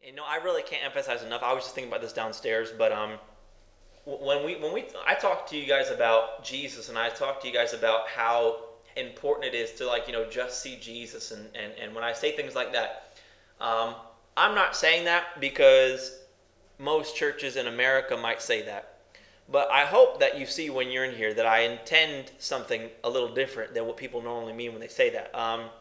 I really can't emphasize enough. I was just thinking about this downstairs, but I talk to you guys about Jesus, and I talk to you guys about how important it is to just see Jesus, and when I say things like that, I'm not saying that because most churches in America might say that. But I hope that you see when you're in here that I intend something a little different than what people normally mean when they say that.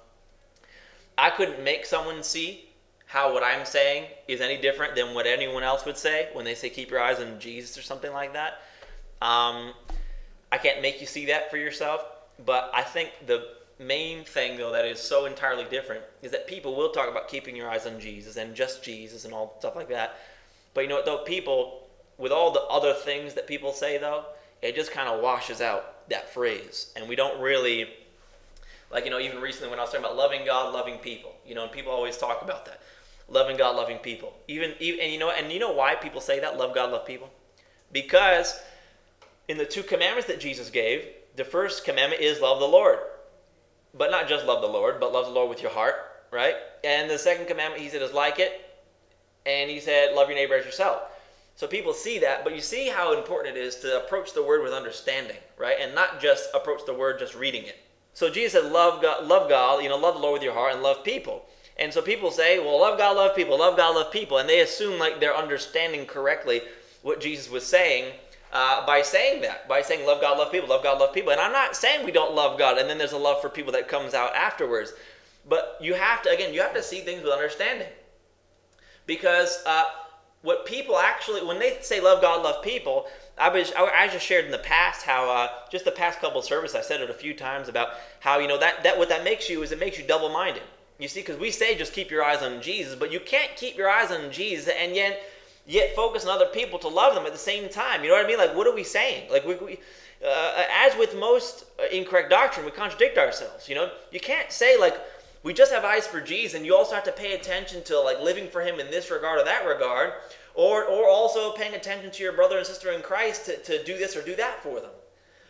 I couldn't make someone see how what I'm saying is any different than what anyone else would say when they say keep your eyes on Jesus or something like that. I can't make you see that for yourself, but I think the main thing, though, that is so entirely different is that people will talk about keeping your eyes on Jesus and just Jesus and all stuff like that. But you know what, though? People, with all the other things that people say, though, it just kind of washes out that phrase. And we don't really, even recently when I was talking about loving God, loving people, and people always talk about that. Loving God, loving people. And you know why people say that, love God, love people? Because in the 2 commandments that Jesus gave, the first commandment is love the Lord. But not just love the Lord, but love the Lord with your heart, right? And the second commandment, he said, is like it. And he said, love your neighbor as yourself. So people see that, but you see how important it is to approach the word with understanding, right? And not just approach the word just reading it. So Jesus said, love God, love the Lord with your heart and love people. And so people say, well, love God, love people, love God, love people. And they assume like they're understanding correctly what Jesus was saying by saying that, by saying love God, love people, love God, love people. And I'm not saying we don't love God and then there's a love for people that comes out afterwards. But you have to see things with understanding. Because what people actually, when they say love God, love people, I just shared in the past how, just the past couple of services, I said it a few times about how, that what that makes you is it makes you double-minded. You see, because we say just keep your eyes on Jesus, but you can't keep your eyes on Jesus and yet focus on other people to love them at the same time. You know what I mean? Like, what are we saying? Like, as with most incorrect doctrine, we contradict ourselves. You can't say like we just have eyes for Jesus, and you also have to pay attention to like living for Him in this regard or that regard, or also paying attention to your brother and sister in Christ to do this or do that for them.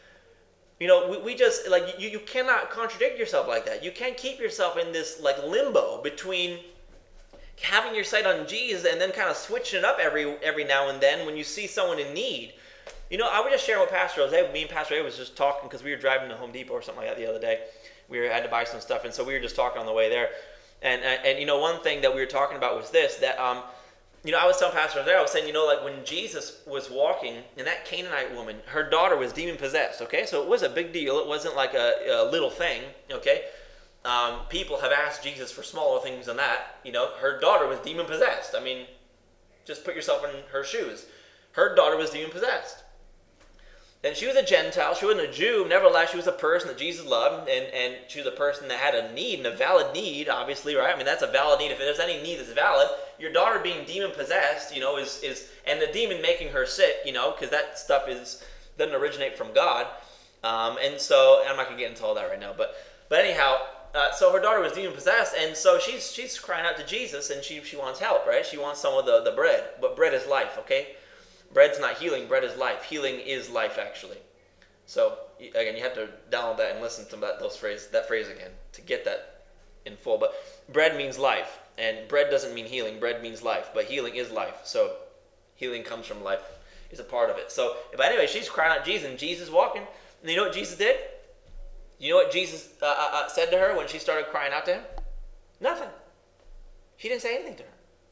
We just, like, you cannot contradict yourself like that. You can't keep yourself in this, like, limbo between having your sight on Jesus and then kind of switching it up every now and then when you see someone in need. I was just sharing with Pastor Jose. Me and Pastor A was just talking because we were driving to Home Depot or something like that the other day. We had to buy some stuff, and so we were just talking on the way there. And one thing that we were talking about was this, that, I was telling Pastor there, I was saying, like when Jesus was walking, and that Canaanite woman, her daughter was demon-possessed, okay? So it was a big deal. It wasn't like a little thing, okay? People have asked Jesus for smaller things than that. Her daughter was demon-possessed. I mean, just put yourself in her shoes. Her daughter was demon-possessed. And she was a Gentile. She wasn't a Jew. Nevertheless, she was a person that Jesus loved, and she was a person that had a need, and a valid need, obviously, right? I mean, that's a valid need. If there's any need that's valid, your daughter being demon-possessed, is and the demon making her sick, because that stuff doesn't originate from God. And so, I'm not going to get into all that right now, but anyhow, so her daughter was demon-possessed, and so she's crying out to Jesus, and she wants help, right? She wants some of the bread, but bread is life, okay? Bread's not healing, bread is life. Healing is life, actually. So, again, you have to download that and listen to that phrase again to get that in full. But bread means life, and bread doesn't mean healing. Bread means life, but healing is life. So, healing comes from life, is a part of it. So, but anyway, she's crying out Jesus, and Jesus walking. And you know what Jesus did? You know what Jesus said to her when she started crying out to Him? Nothing. He didn't say anything to her.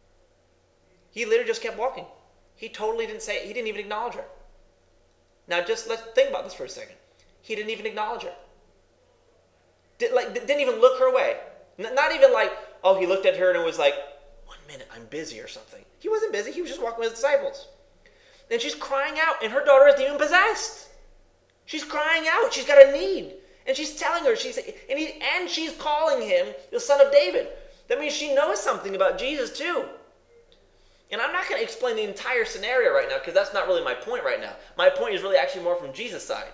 He literally just kept walking. He totally didn't say, he didn't even acknowledge her. Now just let's think about this for a second. He didn't even acknowledge her. Didn't even look her way. Not even like, oh, he looked at her and it was like, 1 minute, I'm busy or something. He wasn't busy, he was just walking with his disciples. And she's crying out, and her daughter is demon-possessed. She's crying out, she's got a need. And she's telling her, and she's calling him the Son of David. That means she knows something about Jesus too. And I'm not going to explain the entire scenario right now because that's not really my point right now. My point is really actually more from Jesus' side.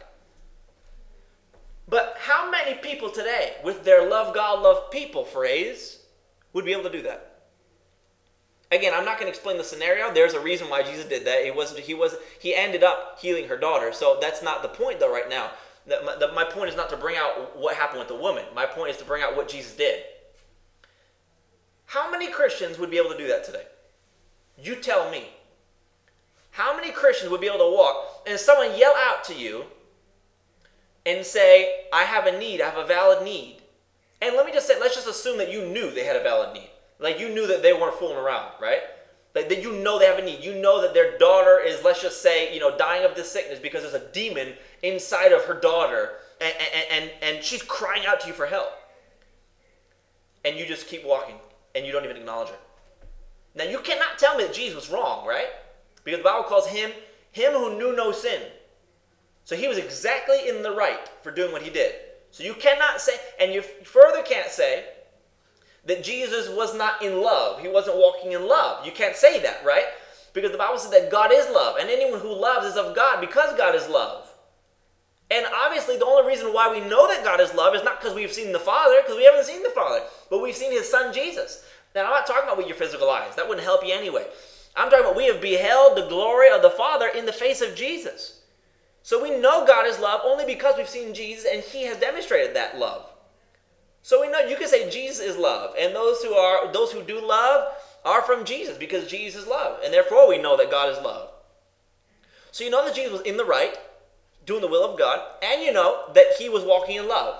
But how many people today, with their love God, love people phrase, would be able to do that? Again, I'm not going to explain the scenario. There's a reason why Jesus did that. He ended up healing her daughter. So that's not the point though right now. My point is not to bring out what happened with the woman. My point is to bring out what Jesus did. How many Christians would be able to do that today? You tell me. How many Christians would be able to walk and someone yell out to you and say, I have a need, I have a valid need. And let me just say, let's just assume that you knew they had a valid need. Like you knew that they weren't fooling around, right? Like that you know they have a need. You know that their daughter is, let's just say, dying of this sickness because there's a demon inside of her daughter and she's crying out to you for help. And you just keep walking and you don't even acknowledge her. Now you cannot tell me that Jesus was wrong, right? Because the Bible calls him who knew no sin. So he was exactly in the right for doing what he did. So you cannot say, and you further can't say, that Jesus was not in love. He wasn't walking in love. You can't say that, right? Because the Bible says that God is love. And anyone who loves is of God because God is love. And obviously the only reason why we know that God is love is not because we've seen the Father, because we haven't seen the Father. But we've seen his Son Jesus. Now I'm not talking about with your physical eyes. That wouldn't help you anyway. I'm talking about we have beheld the glory of the Father in the face of Jesus. So we know God is love only because we've seen Jesus and he has demonstrated that love. So we know you can say Jesus is love, and those who do love are from Jesus because Jesus is love, and therefore we know that God is love. So you know that Jesus was in the right, doing the will of God, and you know that he was walking in love.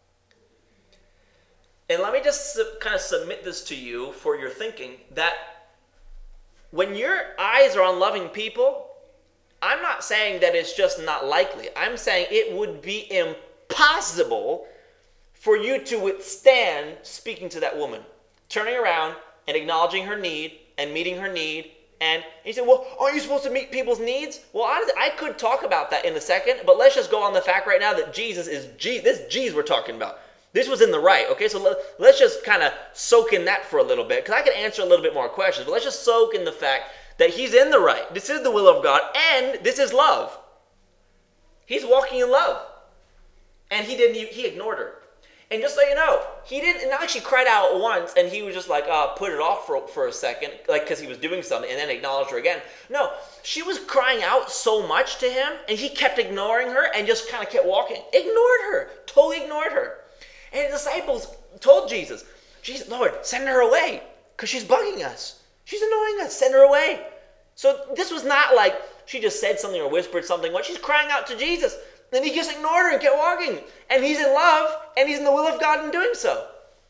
And let me just kind of submit this to you for your thinking, that when your eyes are on loving people, I'm not saying that it's just not likely. I'm saying it would be impossible for you to withstand speaking to that woman, turning around and acknowledging her need and meeting her need. And you say, well, aren't you supposed to meet people's needs? Well, honestly, I could talk about that in a second, but let's just go on the fact right now that Jesus is Jesus. This Jesus we're talking about. This was in the right, okay? So let's just kind of soak in that for a little bit, because I can answer a little bit more questions, but let's just soak in the fact that he's in the right. This is the will of God, and this is love. He's walking in love. And he ignored her. And just so you know, he didn't, not like she cried out once and he was just like, put it off for a second, like because he was doing something, and then acknowledged her again. No, she was crying out so much to him, and he kept ignoring her and just kind of kept walking. Ignored her, totally ignored her. And the disciples told Jesus, Lord, send her away, because she's bugging us. She's annoying us, send her away. So this was not like she just said something or whispered something. She's crying out to Jesus. Then he just ignored her and kept walking. And he's in love, and he's in the will of God in doing so.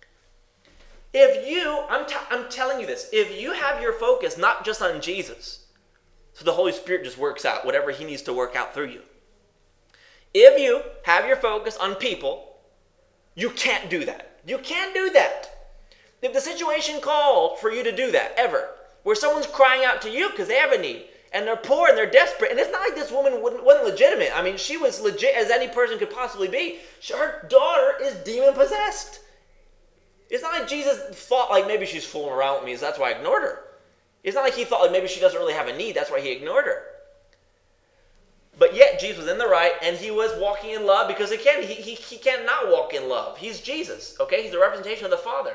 I'm telling you this, if you have your focus not just on Jesus, so the Holy Spirit just works out whatever he needs to work out through you. If you have your focus on people, you can't do that. You can't do that. If the situation called for you to do that, ever, where someone's crying out to you because they have a need, and they're poor and they're desperate, and it's not like this woman wasn't legitimate. I mean, she was legit as any person could possibly be. Her daughter is demon-possessed. It's not like Jesus thought like maybe she's fooling around with me, so that's why I ignored her. It's not like he thought like maybe she doesn't really have a need, that's why he ignored her. But yet Jesus was in the right, and he was walking in love, because again, he cannot walk in love. He's Jesus, okay? He's the representation of the Father.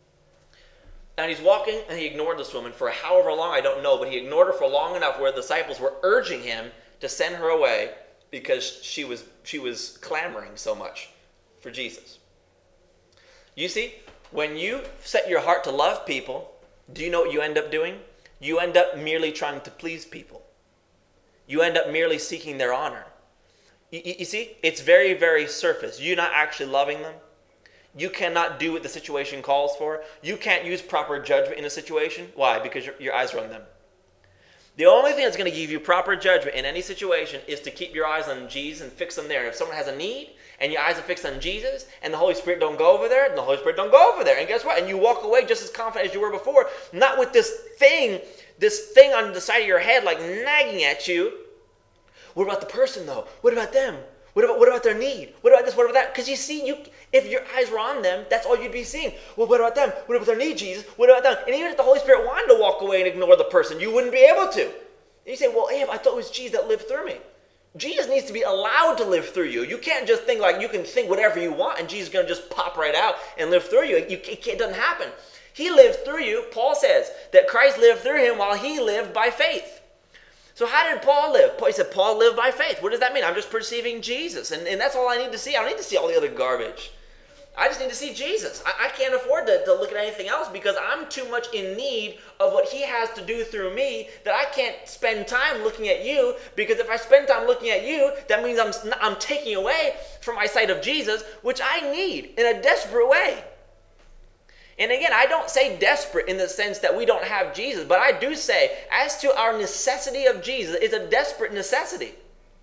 And he's walking, and he ignored this woman for however long, I don't know, but he ignored her for long enough where the disciples were urging him to send her away because she was clamoring so much for Jesus. You see, when you set your heart to love people, do you know what you end up doing? You end up merely trying to please people. You end up merely seeking their honor. You see, it's very, very surface. You're not actually loving them. You cannot do what the situation calls for. You can't use proper judgment in a situation. Why? Because your eyes are on them. The only thing that's going to give you proper judgment in any situation is to keep your eyes on Jesus and fix them there. And if someone has a need and your eyes are fixed on Jesus and the Holy Spirit don't go over there, then the Holy Spirit don't go over there. And guess what? And you walk away just as confident as you were before, not with this thing on the side of your head like nagging at you. What about the person though? What about them? What about their need? What about this? What about that? Because you see, if your eyes were on them, that's all you'd be seeing. Well, what about them? What about their need, Jesus? What about them? And even if the Holy Spirit wanted to walk away and ignore the person, you wouldn't be able to. And you say, well, Abe, I thought it was Jesus that lived through me. Jesus needs to be allowed to live through you. You can't just think like you can think whatever you want and Jesus is going to just pop right out and live through you. It doesn't happen. He lived through you. Paul says that Christ lived through him while he lived by faith. So how did Paul live? He said, Paul lived by faith. What does that mean? I'm just perceiving Jesus. And that's all I need to see. I don't need to see all the other garbage. I just need to see Jesus. I can't afford to look at anything else because I'm too much in need of what he has to do through me that I can't spend time looking at you, because if I spend time looking at you, that means I'm taking away from my sight of Jesus, which I need in a desperate way. And again, I don't say desperate in the sense that we don't have Jesus, but I do say as to our necessity of Jesus, it's a desperate necessity.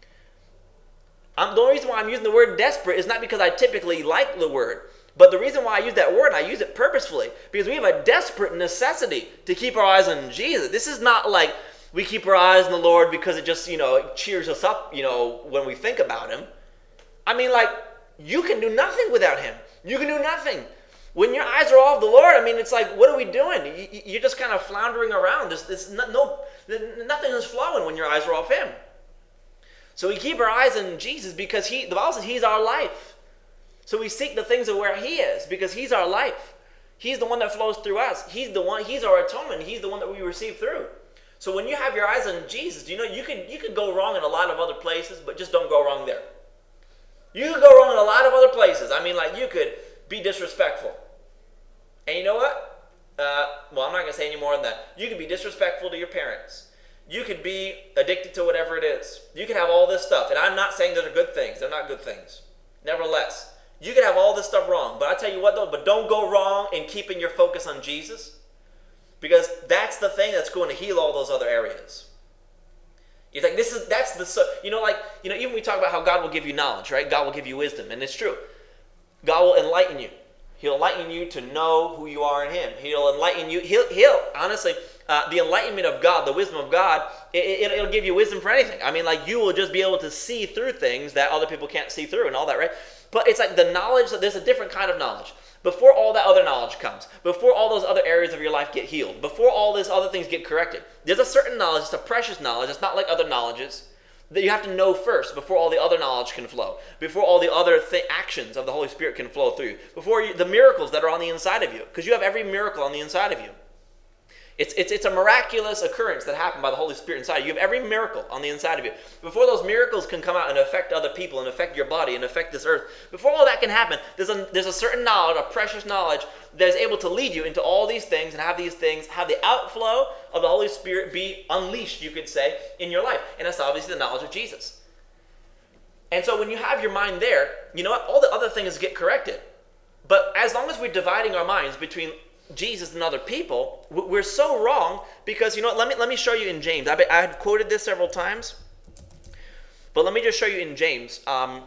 The only reason why I'm using the word desperate is not because I typically like the word, but the reason why I use that word, I use it purposefully, because we have a desperate necessity to keep our eyes on Jesus. This is not like we keep our eyes on the Lord because it just, it cheers us up, when we think about him. I mean, like, you can do nothing without him. You can do nothing. When your eyes are off the Lord, I mean, it's like, what are we doing? You're just kind of floundering around. Nothing is flowing when your eyes are off him. So we keep our eyes on Jesus because the Bible says he's our life. So we seek the things of where he is because he's our life. He's the one that flows through us. He's our atonement. He's the one that we receive through. So when you have your eyes on Jesus, you could go wrong in a lot of other places, but just don't go wrong there. You could go wrong in a lot of other places. I mean, like, you could be disrespectful. And you know what? I'm not going to say any more than that. You could be disrespectful to your parents. You could be addicted to whatever it is. You could have all this stuff. And I'm not saying those are good things. They're not good things. Nevertheless, you could have all this stuff wrong. But I tell you what, though, but don't go wrong in keeping your focus on Jesus. Because that's the thing that's going to heal all those other areas. You're like, even when we talk about how God will give you knowledge, right? God will give you wisdom. And it's true. God will enlighten you. He'll enlighten you to know who you are in him. He'll enlighten you. He'll honestly, the enlightenment of God, the wisdom of God, it'll give you wisdom for anything. I mean, like, you will just be able to see through things that other people can't see through and all that, right? But it's like the knowledge, there's a different kind of knowledge. Before all that other knowledge comes, before all those other areas of your life get healed, before all these other things get corrected, there's a certain knowledge, it's a precious knowledge, it's not like other knowledges, that you have to know first before all the other knowledge can flow, before all the other actions of the Holy Spirit can flow through, before the miracles that are on the inside of you, because you have every miracle on the inside of you. It's a miraculous occurrence that happened by the Holy Spirit inside of you. You have every miracle on the inside of you. Before those miracles can come out and affect other people and affect your body and affect this earth, before all that can happen, there's a certain knowledge, a precious knowledge that is able to lead you into all these things and have these things, have the outflow of the Holy Spirit be unleashed, you could say, in your life. And that's obviously the knowledge of Jesus. And so when you have your mind there, you know what? All the other things get corrected. But as long as we're dividing our minds between Jesus and other people, we're so wrong, because you know what, let me show you in James. I had quoted this several times, but let me just show you in James. I'm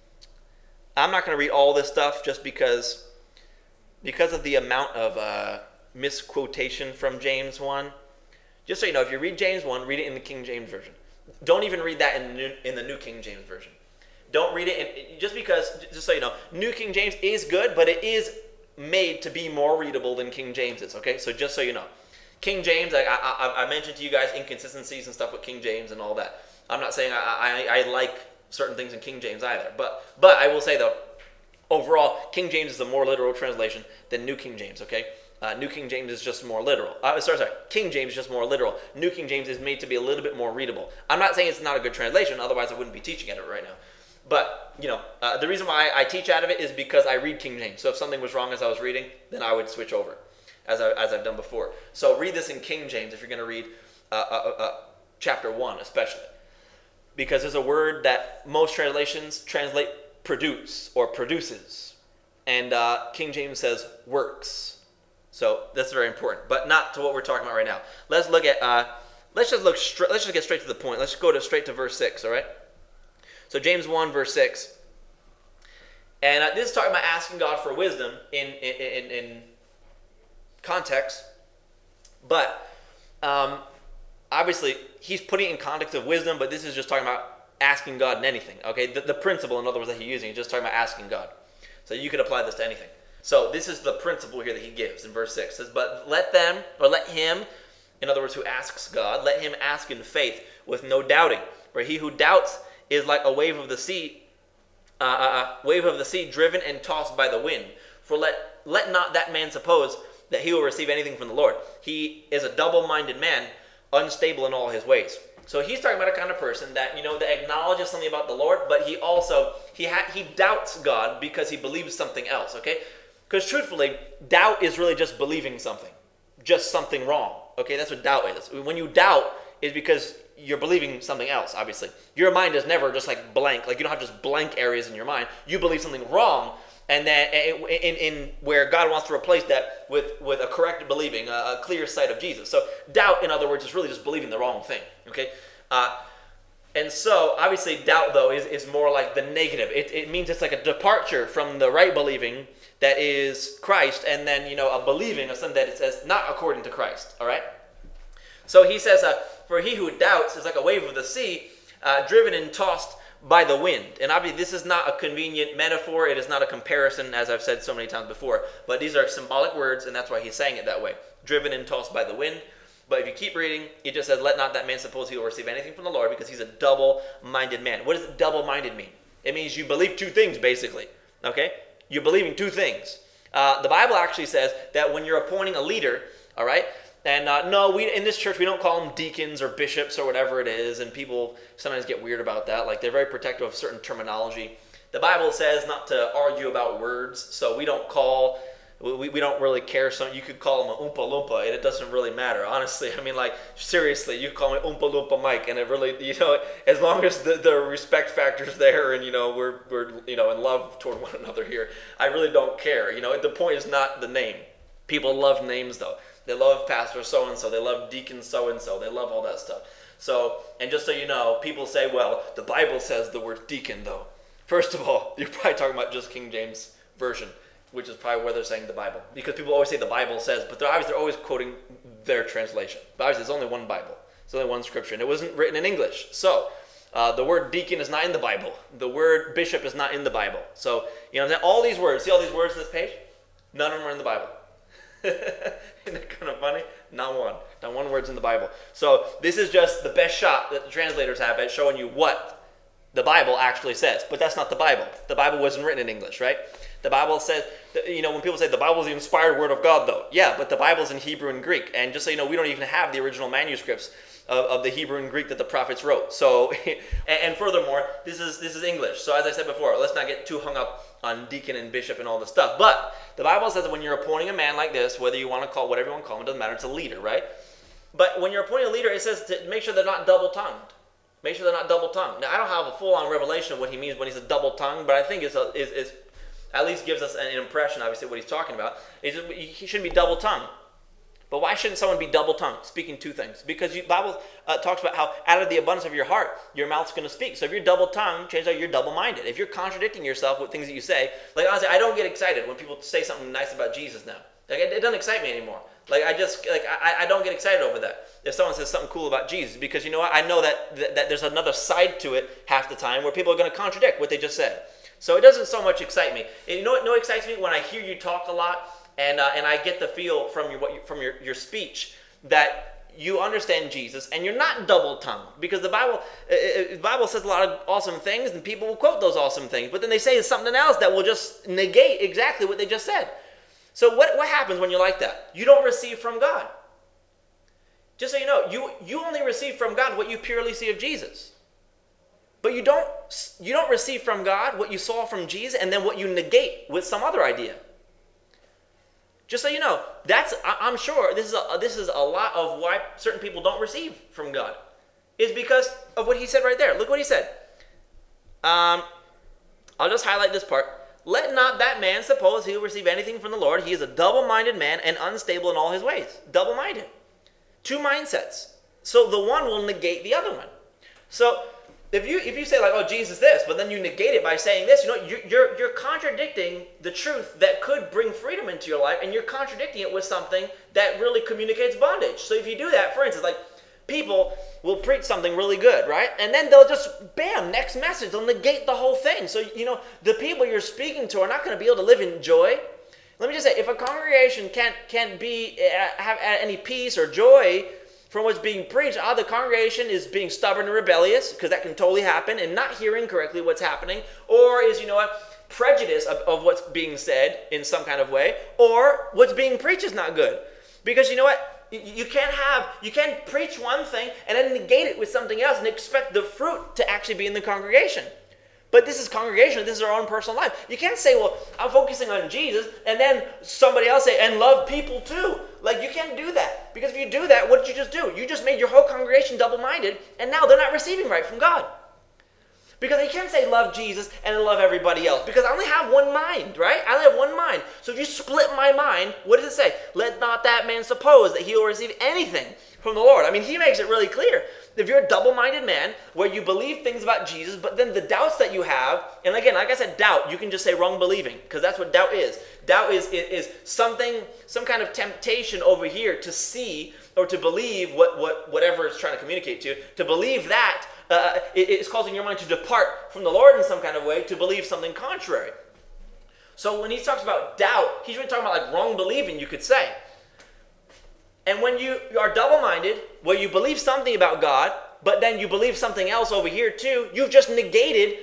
not going to read all this stuff just because of the amount of misquotation from James 1. Just so you know, if you read James 1, read it in the King James Version. Don't even read that in the New King James Version. Don't read it just so you know, New King James is good, but it is made to be more readable than King James is, okay? So just so you know. King James, I mentioned to you guys inconsistencies and stuff with King James and all that. I'm not saying I like certain things in King James either. But I will say, though, overall, King James is a more literal translation than New King James, okay? New King James is just more literal. King James is just more literal. New King James is made to be a little bit more readable. I'm not saying it's not a good translation, otherwise I wouldn't be teaching at it right now. But, the reason why I teach out of it is because I read King James. So if something was wrong as I was reading, then I would switch over, as I've done before. So read this in King James if you're going to read chapter 1 especially. Because there's a word that most translations translate produce or produces. And King James says works. So that's very important. But not to what we're talking about right now. Let's look at, let's just get straight to the point. Let's go straight to verse 6, all right? So James 1, verse 6. And this is talking about asking God for wisdom in context. But obviously, he's putting it in context of wisdom, but this is just talking about asking God in anything. Okay, the principle, in other words, that he's using is just talking about asking God. So you could apply this to anything. So this is the principle here that he gives in verse 6. It says, but let him, in other words, who asks God, let him ask in faith with no doubting. For he who doubts is like a wave of the sea, driven and tossed by the wind. For let not that man suppose that he will receive anything from the Lord. He is a double-minded man, unstable in all his ways. So he's talking about a kind of person that, that acknowledges something about the Lord, but he also, he doubts God because he believes something else, okay? Because truthfully, doubt is really just believing something, just something wrong, okay? That's what doubt is. When you doubt, is because you're believing something else, obviously. Your mind is never just like blank. Like you don't have just blank areas in your mind. You believe something wrong, and then in where God wants to replace that with a correct believing, a clear sight of Jesus. So doubt, in other words, is really just believing the wrong thing, okay? And so, obviously, doubt, though, is more like the negative. It means it's like a departure from the right believing that is Christ, and then, a believing of something that it says not according to Christ, all right? So he says, for he who doubts is like a wave of the sea, driven and tossed by the wind. And obviously this is not a convenient metaphor. It is not a comparison, as I've said so many times before. But these are symbolic words, and that's why he's saying it that way. Driven and tossed by the wind. But if you keep reading, it just says, let not that man suppose he will receive anything from the Lord, because he's a double-minded man. What does double-minded mean? It means you believe two things, basically. Okay? You're believing two things. The Bible actually says that when you're appointing a leader, all right, and no, in this church, we don't call them deacons or bishops or whatever it is, and people sometimes get weird about that. Like, they're very protective of certain terminology. The Bible says not to argue about words, so we don't really care. So you could call them a Oompa Loompa, and it doesn't really matter, honestly. I mean, like, seriously, you call me Oompa Loompa Mike, and it really, as long as the respect factor's there, and, we're in love toward one another here, I really don't care. The point is not the name. People love names, though. They love Pastor so-and-so. They love Deacon so-and-so. They love all that stuff. So, and just so you know, people say, well, the Bible says the word deacon, though. First of all, you're probably talking about just King James Version, which is probably where they're saying the Bible. Because people always say the Bible says, but they're always quoting their translation. But obviously, there's only one Bible. There's only one scripture, and it wasn't written in English. So, the word deacon is not in the Bible. The word bishop is not in the Bible. So, all these words, see all these words in this page? None of them are in the Bible. Isn't that kind of funny? Not one word's in the Bible. So this is just the best shot that the translators have at showing you what the Bible actually says. But that's not the Bible. The Bible wasn't written in English, right? The Bible says, when people say the Bible is the inspired word of God, though. Yeah, but the Bible's in Hebrew and Greek. And just so you know, we don't even have the original manuscripts of the Hebrew and Greek that the prophets wrote. So, and furthermore, this is English. So as I said before, let's not get too hung up on deacon and bishop and all this stuff. But the Bible says that when you're appointing a man like this, whether you want to call whatever you want to call him, it doesn't matter, it's a leader, right? At when you're appointing a leader, it says to make sure they're not double-tongued. Make sure they're not double-tongued. Now, I don't have a full-on revelation of what he means when he's a double-tongued, but I think it's at least gives us an impression, obviously, what he's talking about. He shouldn't be double-tongued. But why shouldn't someone be double-tongued, speaking two things? Because the Bible talks about how out of the abundance of your heart, your mouth's going to speak. So if you're double-tongued, chances are you're double-minded. If you're contradicting yourself with things that you say, like honestly, I don't get excited when people say something nice about Jesus now. Like it doesn't excite me anymore. Like I don't get excited over that. If someone says something cool about Jesus, because you know what? I know that there's another side to it half the time where people are going to contradict what they just said. So it doesn't so much excite me. You know what excites me? When I hear you talk a lot, and I get the feel from your speech that you understand Jesus and you're not double-tongued, because the Bible says a lot of awesome things and people will quote those awesome things, but then they say something else that will just negate exactly what they just said. So what happens when you're like that? You don't receive from God. Just so you know, you only receive from God what you purely see of Jesus. But you don't receive from God what you saw from Jesus and then what you negate with some other idea. Just so you know, I'm sure this is a lot of why certain people don't receive from God, is because of what he said right there. Look what he said. I'll just highlight this part. Let not that man suppose he will receive anything from the Lord. He is a double-minded man and unstable in all his ways. Double-minded. Two mindsets. So the one will negate the other one. So if you say like, oh, Jesus this, but then you negate it by saying this, you're contradicting the truth that could bring freedom into your life, and you're contradicting it with something that really communicates bondage. So if you do that, for instance, like people will preach something really good, right? And then they'll just, bam, next message, they'll negate the whole thing. So, the people you're speaking to are not going to be able to live in joy. Let me just say, if a congregation can't have any peace or joy from what's being preached, the congregation is being stubborn and rebellious, because that can totally happen, and not hearing correctly what's happening, or is, prejudice of what's being said in some kind of way, or what's being preached is not good. Because you know what? You can't preach one thing and then negate it with something else and expect the fruit to actually be in the congregation. But this is congregation. This is our own personal life. You can't say, well, I'm focusing on Jesus, and then somebody else say, and love people too. Like, you can't do that. Because if you do that, what did you just do? You just made your whole congregation double-minded, and now they're not receiving right from God. Because you can't say love Jesus and then love everybody else. Because I only have one mind, right? I only have one mind. So if you split my mind, what does it say? Let not that man suppose that he will receive anything from the Lord. I mean, he makes it really clear. If you're a double-minded man where you believe things about Jesus, but then the doubts that you have, and again, like I said, doubt, you can just say wrong believing, because that's what doubt is. Doubt is something, some kind of temptation over here to see or to believe whatever it's trying to communicate to believe that it's causing your mind to depart from the Lord in some kind of way, to believe something contrary. So when he talks about doubt, he's really talking about like wrong believing, you could say. And when you are double-minded, where you believe something about God, but then you believe something else over here too, you've just negated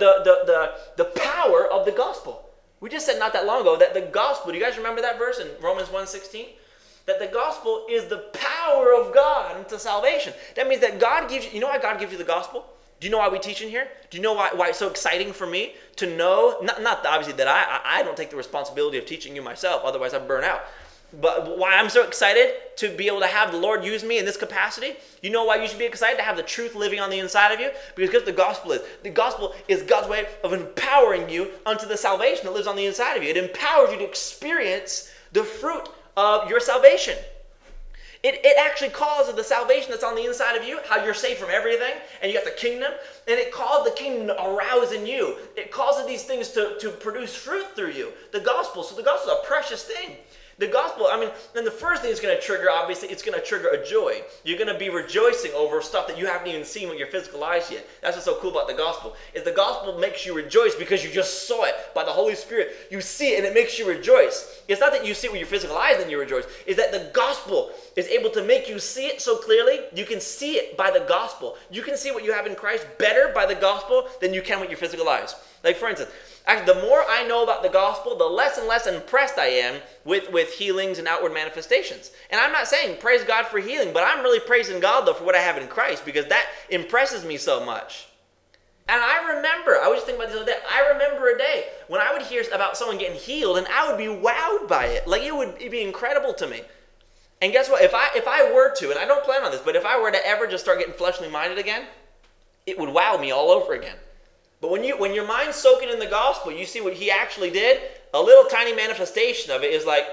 the power of the gospel. We just said not that long ago that the gospel, do you guys remember that verse in Romans 1:16? That the gospel is the power of God unto salvation. That means that God gives you know why God gives you the gospel? Do you know why we teach in here? Do you know why it's so exciting for me to know, not obviously that I don't take the responsibility of teaching you myself, otherwise I'd burn out. But why I'm so excited to be able to have the Lord use me in this capacity? You know why you should be excited? To have the truth living on the inside of you? Because the gospel is God's way of empowering you unto the salvation that lives on the inside of you. It empowers you to experience the fruit of your salvation. It actually causes the salvation that's on the inside of you, how you're saved from everything, and you got the kingdom, and it causes the kingdom to arouse in you. It causes these things to produce fruit through you. The gospel. So the gospel is a precious thing. The gospel, I mean, then the first thing it's going to trigger, obviously, it's going to trigger a joy. You're going to be rejoicing over stuff that you haven't even seen with your physical eyes yet. That's what's so cool about the gospel, is the gospel makes you rejoice because you just saw it by the Holy Spirit. You see it and it makes you rejoice. It's not that you see it with your physical eyes and you rejoice. It's that the gospel is able to make you see it so clearly. You can see it by the gospel. You can see what you have in Christ better by the gospel than you can with your physical eyes. Like, for instance, actually, the more I know about the gospel, the less and less impressed I am with healings and outward manifestations. And I'm not saying praise God for healing, but I'm really praising God, though, for what I have in Christ, because that impresses me so much. And I was just thinking about this other day, I remember a day when I would hear about someone getting healed, and I would be wowed by it. Like, it would be incredible to me. And guess what? If I were to, and I don't plan on this, but if I were to ever just start getting fleshly minded again, it would wow me all over again. But when your mind's soaking in the gospel, you see what he actually did. A little tiny manifestation of it is like,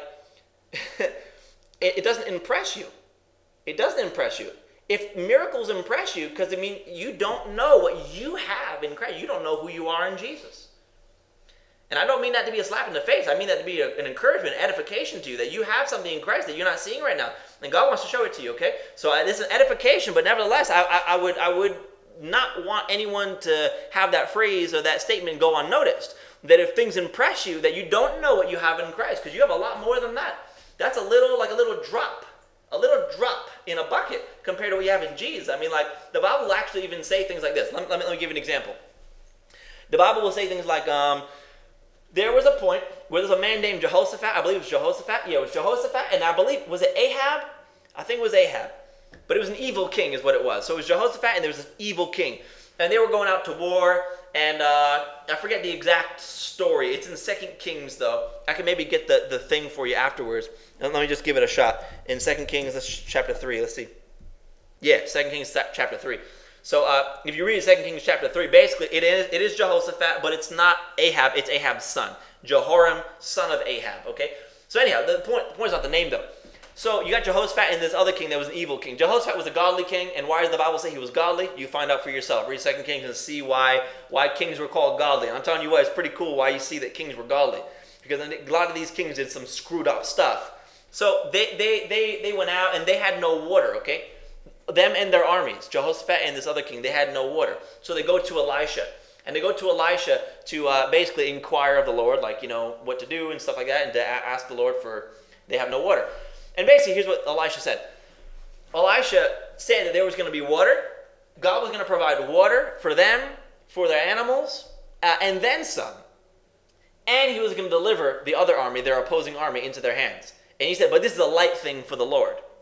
it doesn't impress you. It doesn't impress you. If miracles impress you, because you don't know what you have in Christ. You don't know who you are in Jesus. And I don't mean that to be a slap in the face. I mean that to be an encouragement, edification to you, that you have something in Christ that you're not seeing right now. And God wants to show it to you, okay? So this is an edification, but nevertheless, I would not want anyone to have that phrase or that statement go unnoticed. That if things impress you, that you don't know what you have in Christ, because you have a lot more than that. That's a little drop in a bucket compared to what you have in Jesus. I mean, like, the Bible will actually even say things like this. Let me give you an example. The Bible will say things like, there was a point where there's a man named Jehoshaphat. I believe it was Jehoshaphat. Yeah, it was Jehoshaphat, and I believe, was it Ahab? I think it was Ahab. But it was an evil king is what it was. So it was Jehoshaphat and there was this evil king. And they were going out to war. And I forget the exact story. It's in 2 Kings though. I can maybe get the thing for you afterwards. And let me just give it a shot. In 2 Kings chapter 3. Let's see. Yeah, 2 Kings chapter 3. So if you read 2 Kings chapter 3, basically it is Jehoshaphat, but it's not Ahab. It's Ahab's son. Jehoram, son of Ahab. Okay? So anyhow, the point is not the name though. So you got Jehoshaphat and this other king that was an evil king. Jehoshaphat was a godly king, and why does the Bible say he was godly? You find out for yourself. Read 2 Kings and see why kings were called godly. I'm telling you what, it's pretty cool why you see that kings were godly. Because a lot of these kings did some screwed up stuff. So they went out and they had no water, okay? Them and their armies, Jehoshaphat and this other king, they had no water. So they go to Elisha. And they go to Elisha to basically inquire of the Lord, like, what to do and stuff like that, and to ask the Lord they have no water. And basically, here's what Elisha said. Elisha said that there was going to be water. God was going to provide water for them, for their animals, and then some. And he was going to deliver the other army, their opposing army, into their hands. And he said, but this is a light thing for the Lord.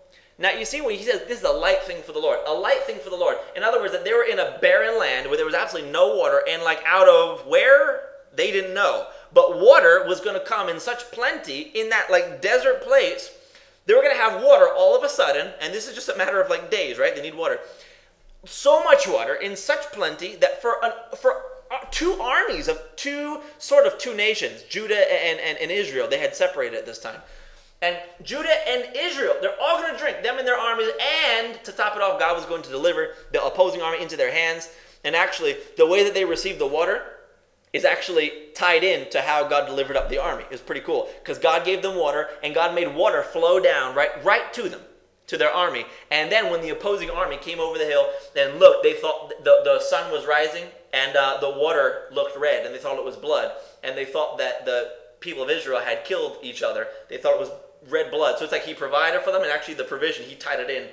Now, you see when he says this is a light thing for the Lord. A light thing for the Lord. In other words, that they were in a barren land where there was absolutely no water, and like out of where? They didn't know. But water was going to come in such plenty in that like desert place. They were going to have water all of a sudden, and this is just a matter of like days, right? They need water. So much water in such plenty that for two armies of two nations, Judah and Israel, they had separated at this time. And Judah and Israel, they're all going to drink, them and their armies, and to top it off, God was going to deliver the opposing army into their hands. And actually, the way that they received the water is actually tied in to how God delivered up the army. It's pretty cool, because God gave them water, and God made water flow down right to them, to their army. And then when the opposing army came over the hill, and looked, they thought the sun was rising, and the water looked red, and they thought it was blood. And they thought that the people of Israel had killed each other. They thought it was red blood. So it's like he provided for them, and actually the provision, he tied it in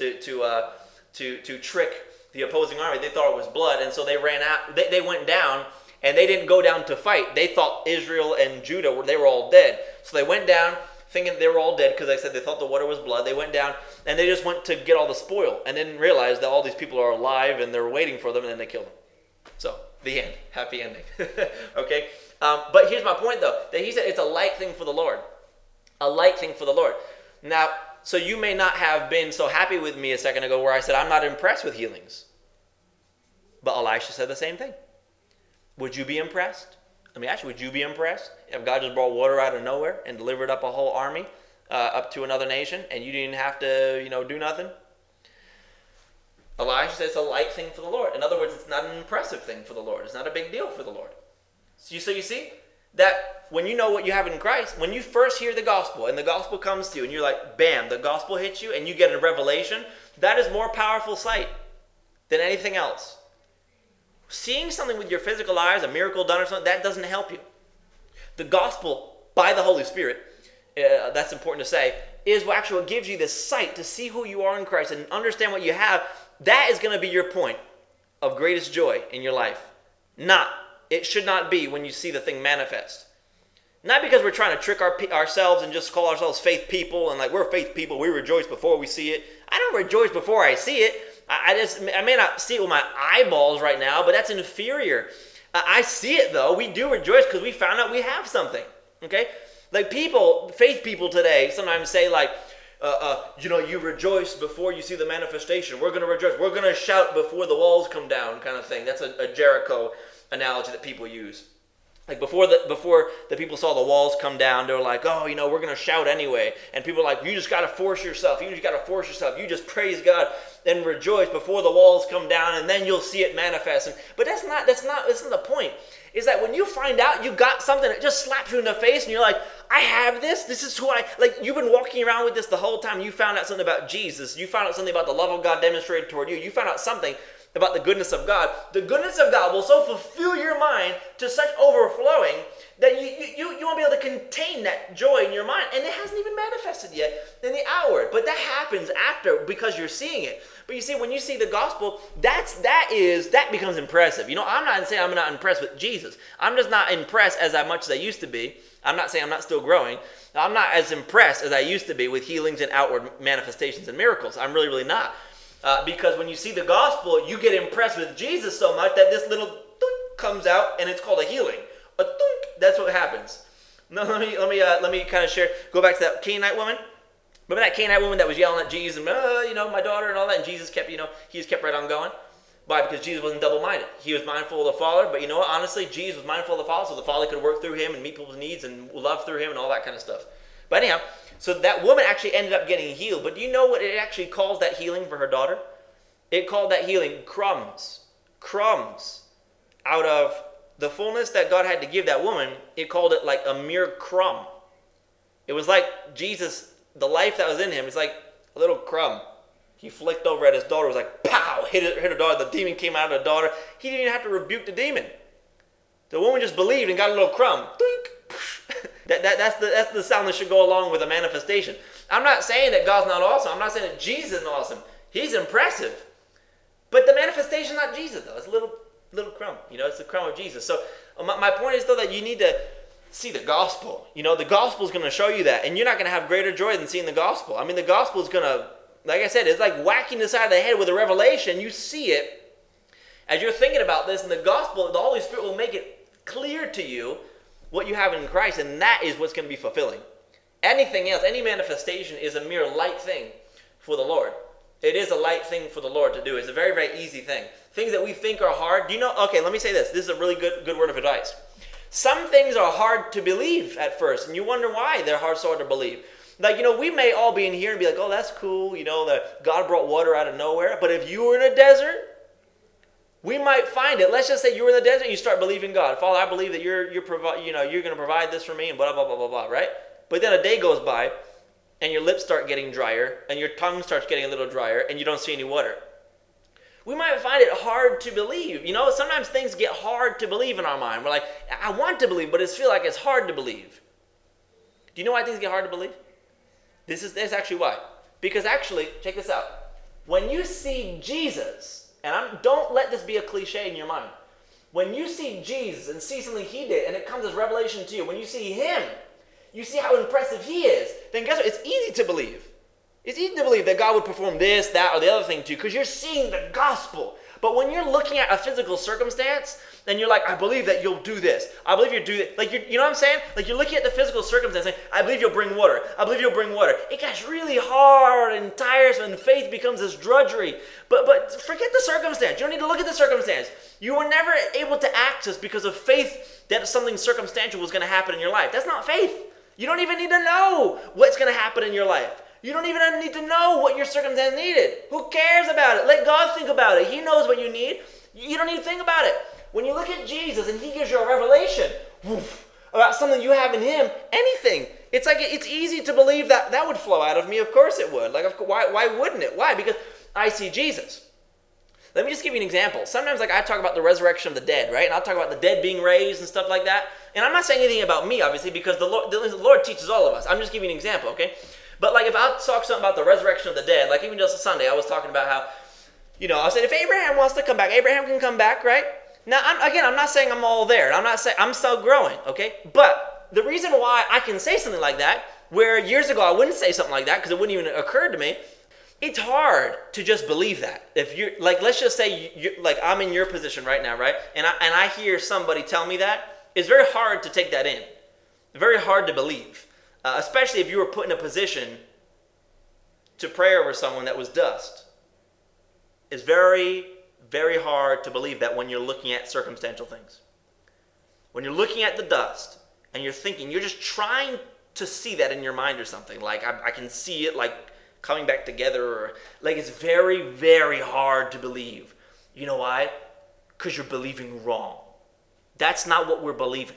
to trick the opposing army. They thought it was blood, and so they ran out. They went down, and they didn't go down to fight. They thought Israel and Judah, they were all dead. So they went down thinking they were all dead, because I said they thought the water was blood. They went down, and they just went to get all the spoil, and didn't realize that all these people are alive, and they're waiting for them, and then they killed them. So, the end. Happy ending. Okay? But here's my point, though, that he said it's a light thing for the Lord. A light thing for the Lord. Now, so you may not have been so happy with me a second ago where I said I'm not impressed with healings. But Elisha said the same thing. Would you be impressed? Let me ask you, would you be impressed if God just brought water out of nowhere and delivered up a whole army up to another nation, and you didn't have to, do nothing? Elisha says it's a light thing for the Lord. In other words, it's not an impressive thing for the Lord. It's not a big deal for the Lord. So you see that when you know what you have in Christ, when you first hear the gospel and the gospel comes to you and you're like, bam, the gospel hits you and you get a revelation, that is more powerful sight than anything else. Seeing something with your physical eyes, a miracle done or something, that doesn't help you. The gospel, by the Holy Spirit, that's important to say, is what gives you this sight to see who you are in Christ and understand what you have. That is going to be your point of greatest joy in your life. It should not be when you see the thing manifest. Not because we're trying to trick ourselves and just call ourselves faith people and like we're faith people, we rejoice before we see it. I don't rejoice before I see it. I may not see it with my eyeballs right now, but that's inferior. I see it though. We do rejoice because we found out we have something. Okay? Like faith people today sometimes say like, you rejoice before you see the manifestation. We're going to rejoice. We're going to shout before the walls come down kind of thing. That's a Jericho analogy that people use. Like before the people saw the walls come down, they were like, oh, we're going to shout anyway. And people are like, you just got to force yourself. You just praise God and rejoice before the walls come down, and then you'll see it manifest. But that's not the point. Is that when you find out you got something that just slaps you in the face and you're like, I have this. This is who you've been walking around with this the whole time. You found out something about Jesus. You found out something about the love of God demonstrated toward you. You found out something about the goodness of God. The goodness of God will so fulfill your mind to such overflowing that you won't be able to contain that joy in your mind. And it hasn't even manifested yet in the outward. But that happens after because you're seeing it. But you see, when you see the gospel, that becomes impressive. I'm not saying I'm not impressed with Jesus. I'm just not impressed as much as I used to be. I'm not saying I'm not still growing. I'm not as impressed as I used to be with healings and outward manifestations and miracles. I'm really, really not. Because when you see the gospel, you get impressed with Jesus so much that this little thunk comes out, and it's called a healing. A thunk, that's what happens. Now, let me kind of share. Go back to that Canaanite woman. Remember that Canaanite woman that was yelling at Jesus, and my daughter and all that, and Jesus kept, he just kept right on going. Why? Because Jesus wasn't double-minded. He was mindful of the Father, but you know what? Honestly, Jesus was mindful of the Father, so the Father could work through him and meet people's needs and love through him and all that kind of stuff. But anyhow, so that woman actually ended up getting healed. But do you know what it actually calls that healing for her daughter? It called that healing crumbs. Crumbs. Out of the fullness that God had to give that woman, it called it like a mere crumb. It was like Jesus, the life that was in him, it's like a little crumb. He flicked over at his daughter. It was like, pow, hit her daughter. The demon came out of the daughter. He didn't even have to rebuke the demon. The woman just believed and got a little crumb. That's the sound that should go along with a manifestation. I'm not saying that God's not awesome. I'm not saying that Jesus isn't awesome. He's impressive. But the manifestation is not Jesus, though. It's a little crumb. It's the crumb of Jesus. So my point is, though, that you need to see the gospel. The gospel is going to show you that. And you're not going to have greater joy than seeing the gospel. I mean, the gospel is going to Like I said, it's like whacking the side of the head with a revelation. You see it as you're thinking about this in the gospel. The Holy Spirit will make it clear to you what you have in Christ, and that is what's going to be fulfilling. Anything else, any manifestation is a mere light thing for the Lord. It is a light thing for the Lord to do. It's a very, very easy thing. Things that we think are hard. Do you know? Okay, let me say this. This is a really good word of advice. Some things are hard to believe at first, and you wonder why they're so hard to believe. Like, we may all be in here and be like, oh, that's cool, that God brought water out of nowhere. But if you were in a desert, we might find it. Let's just say you were in the desert and you start believing God. Father, I believe that you're going to provide this for me and blah, blah, blah, blah, blah, right? But then a day goes by and your lips start getting drier and your tongue starts getting a little drier and you don't see any water. We might find it hard to believe. Sometimes things get hard to believe in our mind. We're like, I want to believe, but it feels like it's hard to believe. Do you know why things get hard to believe? This is actually why. Because actually, check this out. When you see Jesus, and don't let this be a cliche in your mind. When you see Jesus and see something he did, and it comes as revelation to you, when you see him, you see how impressive he is, then guess what? It's easy to believe. It's easy to believe that God would perform this, that, or the other thing to you, because you're seeing the gospel. But when you're looking at a physical circumstance, then you're like, I believe that you'll do this. I believe you'll do that. Like, you know what I'm saying? Like, you're looking at the physical circumstance saying, I believe you'll bring water. I believe you'll bring water. It gets really hard and tiresome, and faith becomes this drudgery. But forget the circumstance. You don't need to look at the circumstance. You were never able to access because of faith that something circumstantial was going to happen in your life. That's not faith. You don't even need to know what's going to happen in your life. You don't even need to know what your circumstance needed. Who cares about it? Let God think about it. He knows what you need. You don't need to think about it. When you look at Jesus and he gives you a revelation about something you have in him, anything, it's like it's easy to believe that would flow out of me. Of course it would. Like, why wouldn't it? Why? Because I see Jesus. Let me just give you an example. Sometimes I talk about the resurrection of the dead, right? And I'll talk about the dead being raised and stuff like that. And I'm not saying anything about me, obviously, because the Lord teaches all of us. I'm just giving you an example, okay? But if I talk something about the resurrection of the dead, like even just Sunday, I was talking about how, I said if Abraham wants to come back, Abraham can come back, right? Now, I'm not saying I'm all there. I'm not saying I'm still growing, okay? But the reason why I can say something like that, where years ago I wouldn't say something like that because it wouldn't even occur to me, it's hard to just believe that. If you're let's just say I'm in your position right now, right? And I hear somebody tell me that, it's very hard to take that in. Very hard to believe. Especially if you were put in a position to pray over someone that was dust. It's very, very hard to believe that when you're looking at circumstantial things. When you're looking at the dust and you're thinking, you're just trying to see that in your mind or something. Like I can see it coming back together. Or it's very, very hard to believe. You know why? Because you're believing wrong. That's not what we're believing.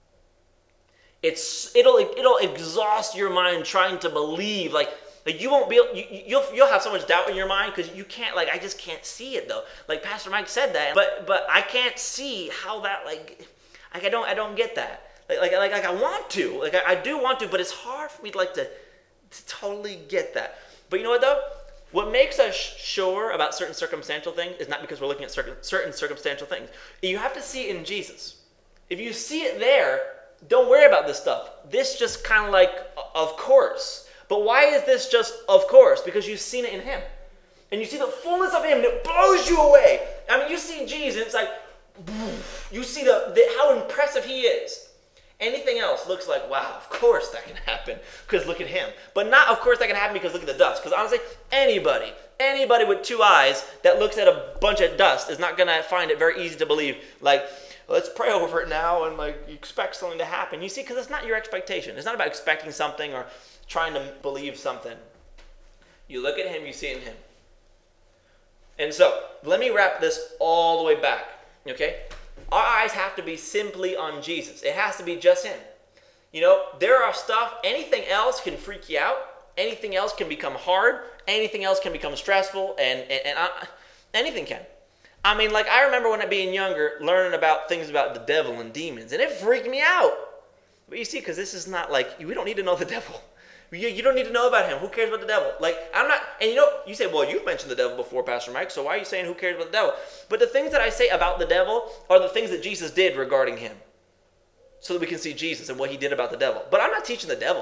It'll exhaust your mind trying to believe you won't be you'll have so much doubt in your mind because you can't I just can't see it though. Like Pastor Mike said that, but I can't see how that I don't get that. I want to I do want to, but it's hard for me to totally get that. But you know what though? What makes us sure about certain circumstantial things is not because we're looking at certain circumstantial things. You have to see it in Jesus. If you see it there, don't worry about this stuff. This just kind of of course. But why is this just of course? Because you've seen it in him. And you see the fullness of him and it blows you away. I mean, you see Jesus, it's you see how impressive he is. Anything else looks like, wow, of course that can happen because look at him. But not, of course that can happen because look at the dust. Because honestly, anybody with two eyes that looks at a bunch of dust is not going to find it very easy to believe, let's pray over it now and you expect something to happen. You see, because it's not your expectation. It's not about expecting something or trying to believe something. You look at him, you see in him. And so, let me wrap this all the way back, okay? Our eyes have to be simply on Jesus. It has to be just him. There are stuff, anything else can freak you out. Anything else can become hard. Anything else can become stressful. And anything can. I mean, I remember when I being younger, learning about things about the devil and demons, and it freaked me out. But you see, because this is not we don't need to know the devil. You don't need to know about him. Who cares about the devil? I'm not, and you say, well, you've mentioned the devil before, Pastor Mike, so why are you saying who cares about the devil? But the things that I say about the devil are the things that Jesus did regarding him. So that we can see Jesus and what he did about the devil. But I'm not teaching the devil.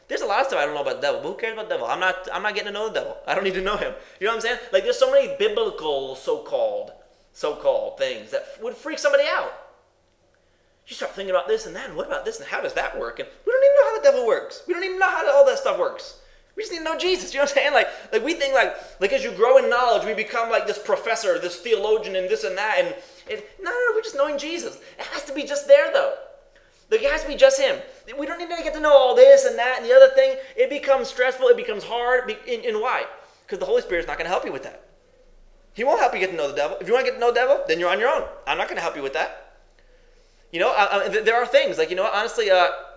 There's a lot of stuff I don't know about the devil, but who cares about the devil? I'm not getting to know the devil. I don't need to know him. You know what I'm saying? Like, there's so many biblical so-called things that would freak somebody out. You start thinking about this and that, and what about this, and how does that work? And we don't even know how the devil works. We don't even know how all that stuff works. We just need to know Jesus. You know what I'm saying? Like we think like as you grow in knowledge, we become like this professor, this theologian, and this and that. And no, we're just knowing Jesus. It has to be just there, though. Like, it has to be just him. We don't need to get to know all this and that and the other thing. It becomes stressful. It becomes hard. And why? Because the Holy Spirit's not going to help you with that. He won't help you get to know the devil. If you want to get to know the devil, then you're on your own. I'm not going to help you with that. You know, there are things like, you know what, honestly,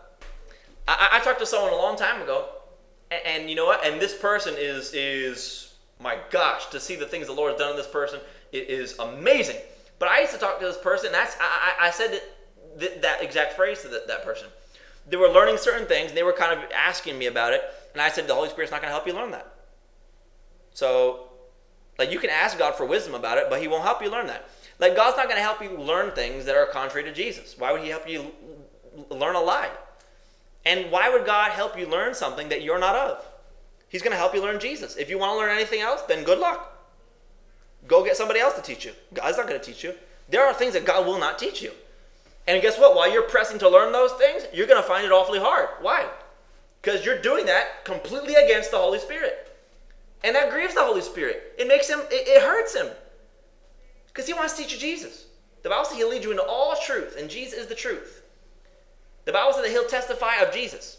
I talked to someone a long time ago, and you know what, and this person is my gosh, to see the things the Lord has done in this person, it is amazing. But I used to talk to this person, and I said that exact phrase to that person. They were learning certain things, and they were kind of asking me about it, and I said, the Holy Spirit's not going to help you learn that. So, like, you can ask God for wisdom about it, but he won't help you learn that. Like, God's not going to help you learn things that are contrary to Jesus. Why would he help you learn a lie? And why would God help you learn something that you're not of? He's going to help you learn Jesus. If you want to learn anything else, then good luck. Go get somebody else to teach you. God's not going to teach you. There are things that God will not teach you. And guess what? While you're pressing to learn those things, you're going to find it awfully hard. Why? Because you're doing that completely against the Holy Spirit. And that grieves the Holy Spirit. It makes him, it hurts him. Because he wants to teach you Jesus. The Bible says he'll lead you into all truth, and Jesus is the truth. The Bible says that he'll testify of Jesus.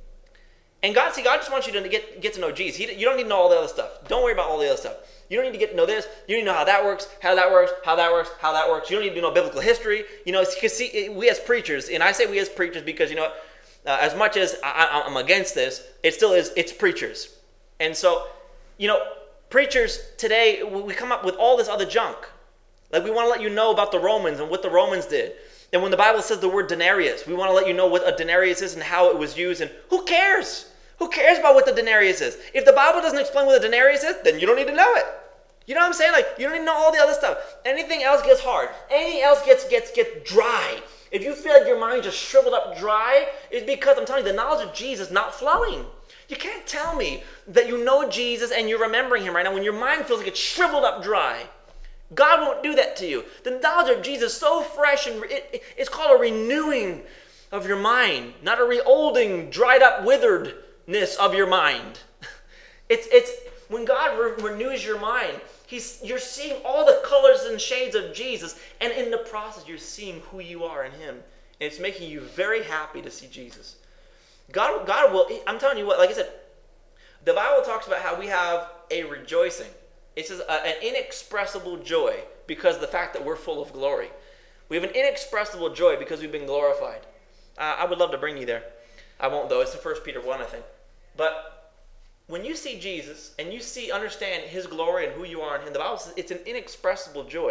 And God just wants you to get to know Jesus. You don't need to know all the other stuff. Don't worry about all the other stuff. You don't need to get to know this. You don't need to know how that works, how that works, how that works, how that works. You don't need to know biblical history. You know, because see, we as preachers, and I say we as preachers because, you know, as much as I'm against this, it's preachers. And so, you know, preachers today, we come up with all this other junk. Like, we want to let you know about the Romans and what the Romans did. And when the Bible says the word denarius, we want to let you know what a denarius is and how it was used. And who cares? Who cares about what the denarius is? If the Bible doesn't explain what a denarius is, then you don't need to know it. You know what I'm saying? Like, you don't need to know all the other stuff. Anything else gets hard. Anything else gets dry. If you feel like your mind just shriveled up dry, it's because, I'm telling you, the knowledge of Jesus is not flowing. You can't tell me that you know Jesus and you're remembering him right now when your mind feels like it's shriveled up dry. God won't do that to you. The knowledge of Jesus is so fresh, and it's called a renewing of your mind, not a re-olding, dried up, witheredness of your mind. It's when God renews your mind, you're seeing all the colors and shades of Jesus, and in the process, you're seeing who you are in him. And it's making you very happy to see Jesus. God will, I'm telling you what, like I said, the Bible talks about how we have a rejoicing. It says an inexpressible joy because of the fact that we're full of glory. We have an inexpressible joy because we've been glorified. I would love to bring you there. I won't, though. It's in 1 Peter 1, I think. But when you see Jesus and you understand his glory and who you are in him, the Bible says it's an inexpressible joy.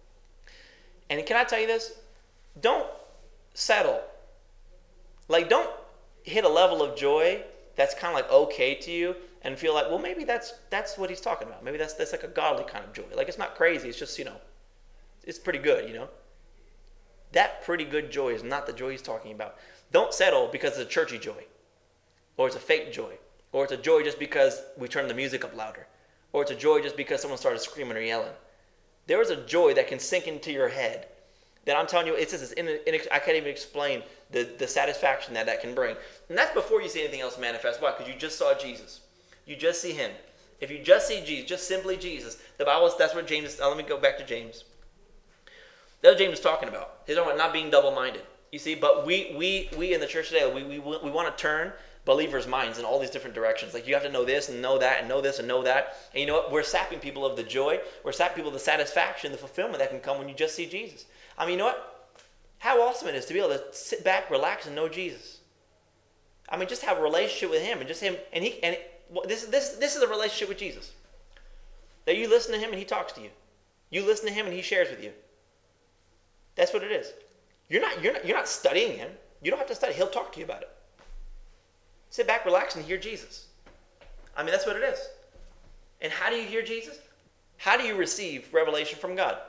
And can I tell you this? Don't settle. Like, don't hit a level of joy that's kind of like okay to you and feel like, well, maybe that's what he's talking about. Maybe that's like a godly kind of joy. Like, it's not crazy. It's just, you know, it's pretty good, you know. That pretty good joy is not the joy he's talking about. Don't settle because it's a churchy joy, or it's a fake joy, or it's a joy just because we turn the music up louder, or it's a joy just because someone started screaming or yelling. There is a joy that can sink into your head that I'm telling you, it's just, I can't even explain the satisfaction that can bring. And that's before you see anything else manifest. Why? Because you just saw Jesus. You just see him. If you just see Jesus, just simply Jesus, the Bible, that's what James is. Let me go back to James. That's what James is talking about. He's talking about not being double-minded. You see, but we in the church today, we want to turn believers' minds in all these different directions. Like, you have to know this and know that and know this and know that. And you know what? We're sapping people of the joy. We're sapping people of the satisfaction, the fulfillment that can come when you just see Jesus. I mean, you know what? How awesome it is to be able to sit back, relax, and know Jesus. I mean, just have a relationship with him and just him. This is a relationship with Jesus. That you listen to him and he talks to you. You listen to him and he shares with you. That's what it is. You're not studying him. You don't have to study. He'll talk to you about it. Sit back, relax, and hear Jesus. I mean, that's what it is. And how do you hear Jesus? How do you receive revelation from God?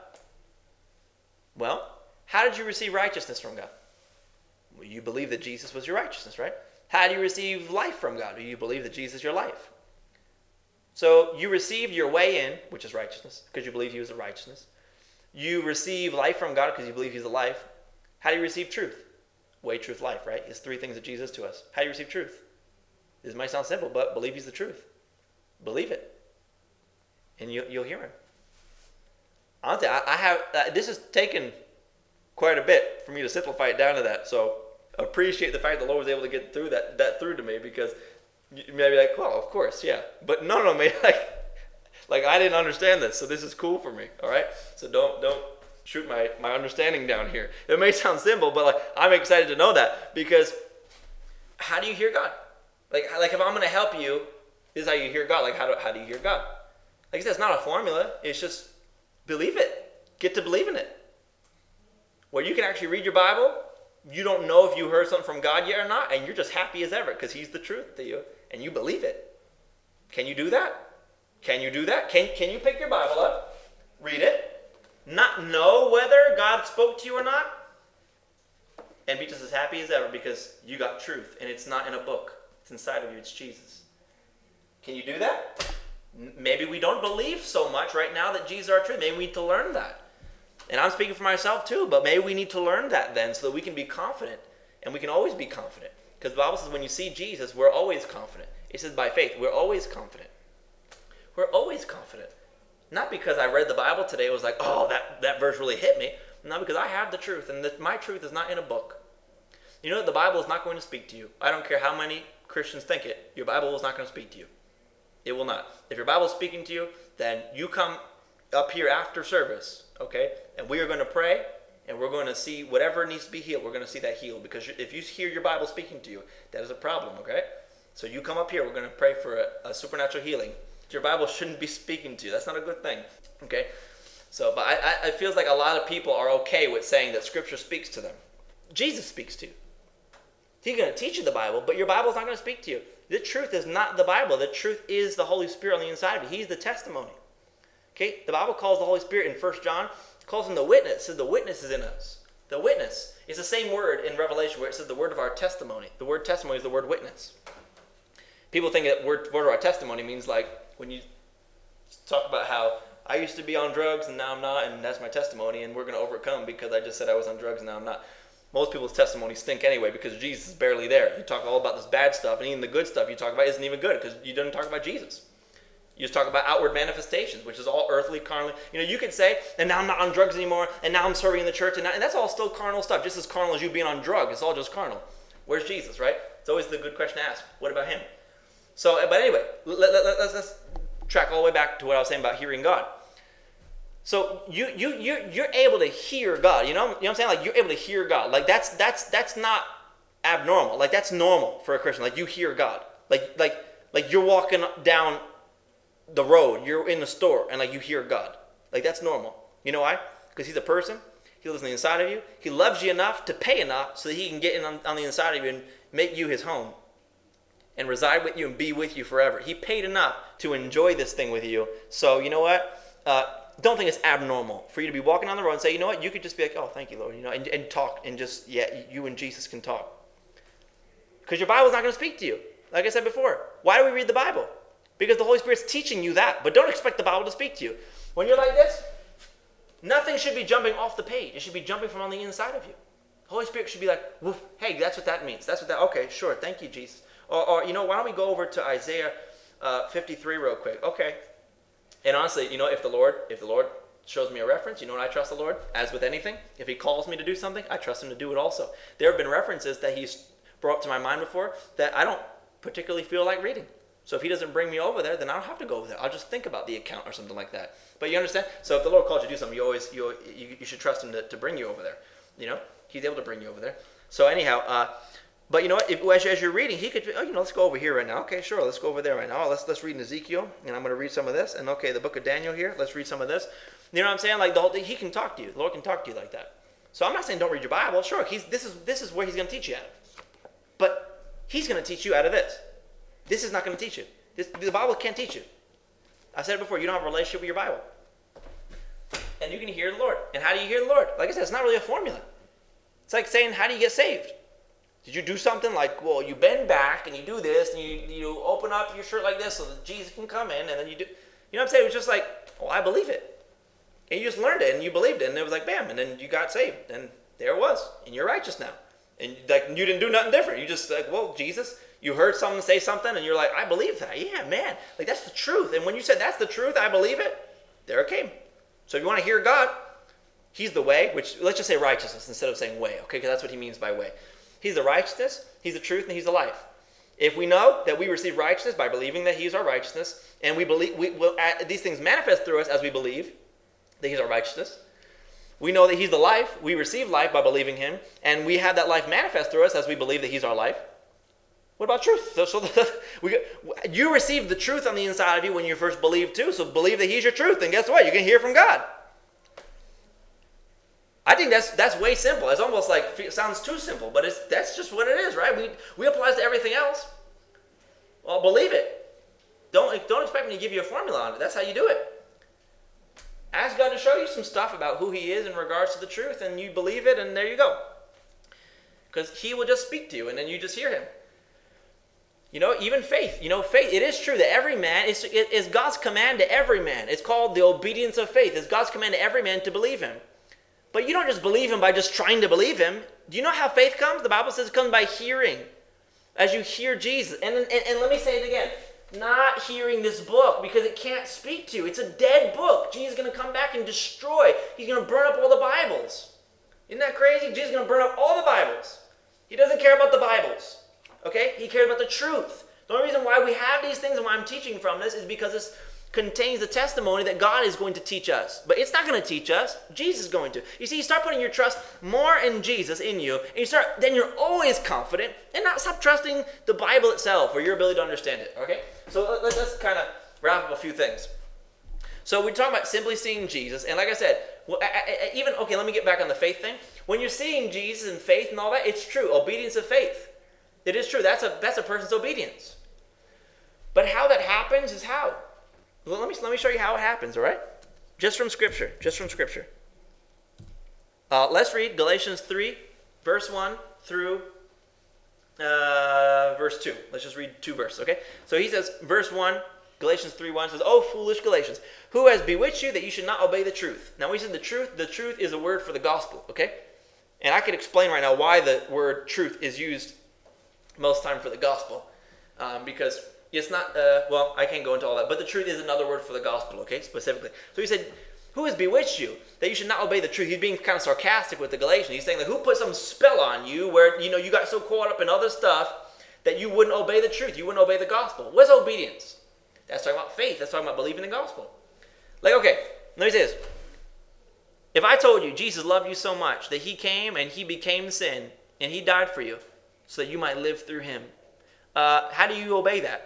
Well, how did you receive righteousness from God? Well, you believe that Jesus was your righteousness, right? How do you receive life from God? Do you believe that Jesus is your life? So you receive your way in, which is righteousness, because you believe he was the righteousness. You receive life from God because you believe he's the life. How do you receive truth? Way, truth, life, right? It's three things that Jesus is to us. How do you receive truth? This might sound simple, but believe he's the truth. Believe it. And you'll hear him. Honestly, I have, this has taken quite a bit for me to simplify it down to that. So appreciate the fact the Lord was able to get through that through to me, because you may be like, well, of course, yeah. But no, man, like I didn't understand this, so this is cool for me, all right? So don't shoot my understanding down here. It may sound simple, but like I'm excited to know that, because how do you hear God? Like if I'm going to help you, this is how you hear God. Like how do you hear God? Like I said, it's not a formula. It's just believe it. Get to believe in it. Where you can actually read your Bible, you don't know if you heard something from God yet or not, and you're just happy as ever because he's the truth to you, and you believe it. Can you do that? Can you do that? Can you pick your Bible up, read it, not know whether God spoke to you or not, and be just as happy as ever because you got truth, and it's not in a book. It's inside of you. It's Jesus. Can you do that? Maybe we don't believe so much right now that Jesus is our truth. Maybe we need to learn that. And I'm speaking for myself too, but maybe we need to learn that then so that we can be confident. And we can always be confident. Because the Bible says when you see Jesus, we're always confident. It says by faith, we're always confident. We're always confident. Not because I read the Bible today, it was like, oh, that verse really hit me. Not because I have the truth, and my truth is not in a book. You know that the Bible is not going to speak to you. I don't care how many Christians think it. Your Bible is not going to speak to you. It will not. If your Bible is speaking to you, then you come up here after service, okay? And we are going to pray, and we're going to see whatever needs to be healed. We're going to see that healed. Because if you hear your Bible speaking to you, that is a problem, okay? So you come up here. We're going to pray for a supernatural healing. Your Bible shouldn't be speaking to you. That's not a good thing, okay? So, but it feels like a lot of people are okay with saying that Scripture speaks to them. Jesus speaks to you. He's going to teach you the Bible, but your Bible's not going to speak to you. The truth is not the Bible. The truth is the Holy Spirit on the inside of you. He's the testimony. Okay? The Bible calls the Holy Spirit in 1 John, it calls him the witness. It says the witness is in us. The witness is the same word in Revelation where it says the word of our testimony. The word testimony is the word witness. People think that word of our testimony means like when you talk about how I used to be on drugs and now I'm not, and that's my testimony, and we're going to overcome because I just said I was on drugs and now I'm not. Most people's testimonies stink anyway because Jesus is barely there. You talk all about this bad stuff, and even the good stuff you talk about isn't even good because you don't talk about Jesus. You just talk about outward manifestations, which is all earthly, carnal. You know, you could say, and now I'm not on drugs anymore, and now I'm serving in the church, and that's all still carnal stuff, just as carnal as you being on drugs. It's all just carnal. Where's Jesus, right? It's always the good question to ask. What about him? So, but anyway, let's track all the way back to what I was saying about hearing God. So you're able to hear God. You know what I'm saying? Like you're able to hear God. Like that's not abnormal. Like that's normal for a Christian. Like you hear God. Like you're walking down the road. You're in the store and like you hear God. Like that's normal. You know why? Because he's a person. He lives on the inside of you. He loves you enough to pay enough so that he can get in on the inside of you and make you his home and reside with you and be with you forever. He paid enough to enjoy this thing with you. So you know what? Don't think it's abnormal for you to be walking on the road and say, you know what? You could just be like, oh, thank you, Lord, you know, and talk and just, yeah, you and Jesus can talk. Because your Bible's not going to speak to you. Like I said before, why do we read the Bible? Because the Holy Spirit's teaching you that. But don't expect the Bible to speak to you. When you're like this, nothing should be jumping off the page. It should be jumping from on the inside of you. The Holy Spirit should be like, woof, hey, that's what that means. That's what that, okay, sure, thank you, Jesus. Or you know, why don't we go over to Isaiah 53 real quick? Okay. And honestly, you know, if the Lord shows me a reference, you know what I trust the Lord? As with anything, if he calls me to do something, I trust him to do it also. There have been references that he's brought to my mind before that I don't particularly feel like reading. So if he doesn't bring me over there, then I don't have to go over there. I'll just think about the account or something like that. But you understand? So if the Lord calls you to do something, you should trust him to bring you over there. You know, he's able to bring you over there. So anyhow, but you know what? As you're reading, he could, let's go over here right now. Okay, sure, let's go over there right now. Let's read in Ezekiel, and I'm going to read some of this. And okay, the book of Daniel here. Let's read some of this. You know what I'm saying? Like the whole thing, he can talk to you. The Lord can talk to you like that. So I'm not saying don't read your Bible. Sure, this is where he's going to teach you out of. But he's going to teach you out of this. This is not going to teach you. The Bible can't teach you. I said it before. You don't have a relationship with your Bible, and you can hear the Lord. And how do you hear the Lord? Like I said, it's not really a formula. It's like saying, how do you get saved? Did you do something like, well, you bend back and you do this and you open up your shirt like this so that Jesus can come in and then you do, you know what I'm saying? It was just like, oh, I believe it. And you just learned it and you believed it and it was like, bam, and then you got saved and there it was and you're righteous now. And like you didn't do nothing different. You just like, well, Jesus, you heard someone say something and you're like, I believe that. Yeah, man, like that's the truth. And when you said that's the truth, I believe it, there it came. So if you want to hear God, he's the way, which let's just say righteousness instead of saying way, okay? Because that's what he means by way. He's the righteousness, he's the truth, and he's the life. If we know that we receive righteousness by believing that he's our righteousness, and we believe these things manifest through us as we believe that he's our righteousness. We know that he's the life. We receive life by believing him, and we have that life manifest through us as we believe that he's our life. What about truth? You received the truth on the inside of you when you first believed too, so believe that he's your truth, and guess what? You're going to hear from God. I think that's way simple. It's almost like, it sounds too simple, but that's just what it is, right? We apply it to everything else. Well, believe it. Don't expect me to give you a formula on it. That's how you do it. Ask God to show you some stuff about who he is in regards to the truth, and you believe it, and there you go. Because he will just speak to you, and then you just hear him. Even faith. Faith, it is true that every man, it's God's command to every man. It's called the obedience of faith. It's God's command to every man to believe him. But you don't just believe him by just trying to believe him. Do you know how faith comes? The Bible says it comes by hearing. As you hear Jesus. And let me say it again. Not hearing this book because it can't speak to you. It's a dead book. Jesus is going to come back and destroy. He's going to burn up all the Bibles. Isn't that crazy? Jesus is going to burn up all the Bibles. He doesn't care about the Bibles. Okay? He cares about the truth. The only reason why we have these things and why I'm teaching from this is because it's contains the testimony that God is going to teach us. But it's not going to teach us. Jesus is going to. You see, you start putting your trust more in Jesus, in you, and then you're always confident and not stop trusting the Bible itself or your ability to understand it. Okay? So let's kind of wrap up a few things. So we're talking about simply seeing Jesus. And like I said, let me get back on the faith thing. When you're seeing Jesus and faith and all that, it's true. Obedience of faith. It is true. That's a person's obedience. But how that happens is how? Well, let me show you how it happens, all right? Just from Scripture. Let's read Galatians 3, verse 1 through verse 2. Let's just read 2 verses, okay? So he says, verse 1, Galatians 3:1 says, "O foolish Galatians, who has bewitched you that you should not obey the truth?" Now, we said the truth is a word for the gospel, okay? And I can explain right now why the word truth is used most time for the gospel. Because it's not, I can't go into all that, but the truth is another word for the gospel, okay, specifically. So he said, who has bewitched you that you should not obey the truth? He's being kind of sarcastic with the Galatians. He's saying, like, who put some spell on you where, you got so caught up in other stuff that you wouldn't obey the truth, you wouldn't obey the gospel. What's obedience? That's talking about faith. That's talking about believing the gospel. Like, okay, let me say this. If I told you Jesus loved you so much that he came and he became sin and he died for you so that you might live through him, how do you obey that?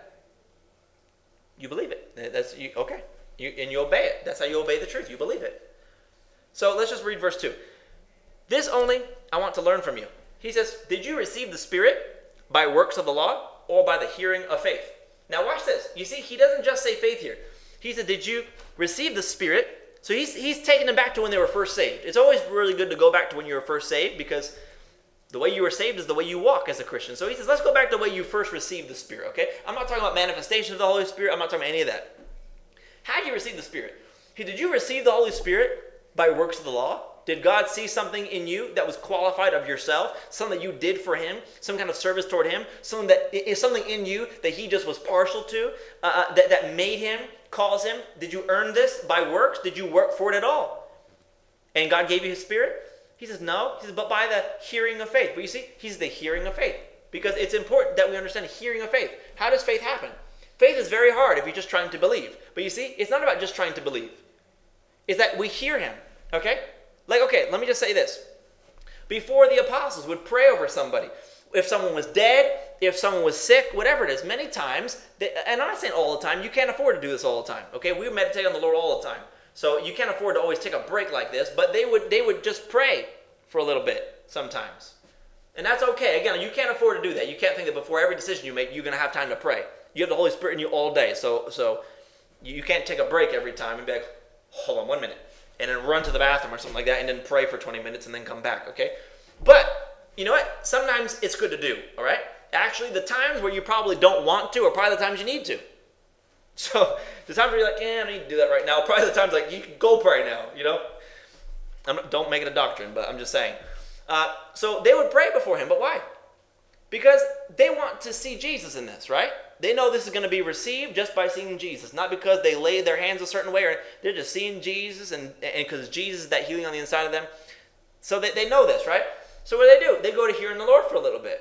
You believe it. Okay. You obey it. That's how you obey the truth. You believe it. So let's just read verse 2. This only I want to learn from you. He says, did you receive the Spirit by works of the law or by the hearing of faith? Now watch this. You see, he doesn't just say faith here. He said, did you receive the Spirit? So he's taking them back to when they were first saved. It's always really good to go back to when you were first saved because the way you were saved is the way you walk as a Christian. So he says, let's go back to the way you first received the Spirit, okay? I'm not talking about manifestation of the Holy Spirit. I'm not talking about any of that. How did you receive the Spirit? Did you receive the Holy Spirit by works of the law? Did God see something in you that was qualified of yourself? Something that you did for him? Some kind of service toward him? Something that is something in you that he just was partial to? That made him, caused him? Did you earn this by works? Did you work for it at all? And God gave you his Spirit? He says, no. He says, but by the hearing of faith. But you see, he's the hearing of faith. Because it's important that we understand hearing of faith. How does faith happen? Faith is very hard if you're just trying to believe. But you see, it's not about just trying to believe. It's that we hear him, okay? Like, okay, let me just say this. Before the apostles would pray over somebody, if someone was dead, if someone was sick, whatever it is, many times, and I'm not saying all the time, you can't afford to do this all the time, okay? We meditate on the Lord all the time. So you can't afford to always take a break like this, but they would just pray for a little bit sometimes. And that's okay. Again, you can't afford to do that. You can't think that before every decision you make, you're going to have time to pray. You have the Holy Spirit in you all day. So you can't take a break every time and be like, hold on 1 minute, and then run to the bathroom or something like that and then pray for 20 minutes and then come back, okay? But you know what? Sometimes it's good to do, all right? Actually, the times where you probably don't want to are probably the times you need to. So the times where you're like, I don't need to do that right now, probably the times like, you can go pray now, you know? Don't make it a doctrine, but I'm just saying. So they would pray before him, but why? Because they want to see Jesus in this, right? They know this is going to be received just by seeing Jesus, not because they lay their hands a certain way, or they're just seeing Jesus, and because Jesus is that healing on the inside of them. So they know this, right? So what do? They go to hearing the Lord for a little bit.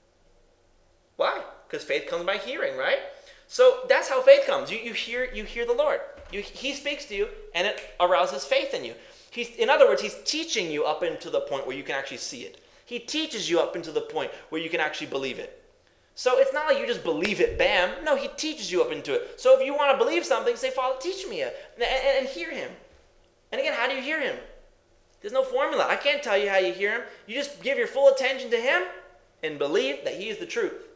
Why? Because faith comes by hearing, right? So that's how faith comes. You hear the Lord. He speaks to you, and it arouses faith in you. In other words, he's teaching you up into the point where you can actually see it. He teaches you up into the point where you can actually believe it. So it's not like you just believe it, bam. No, he teaches you up into it. So if you want to believe something, say, Father, teach me it, and hear him. And again, how do you hear him? There's no formula. I can't tell you how you hear him. You just give your full attention to him and believe that he is the truth.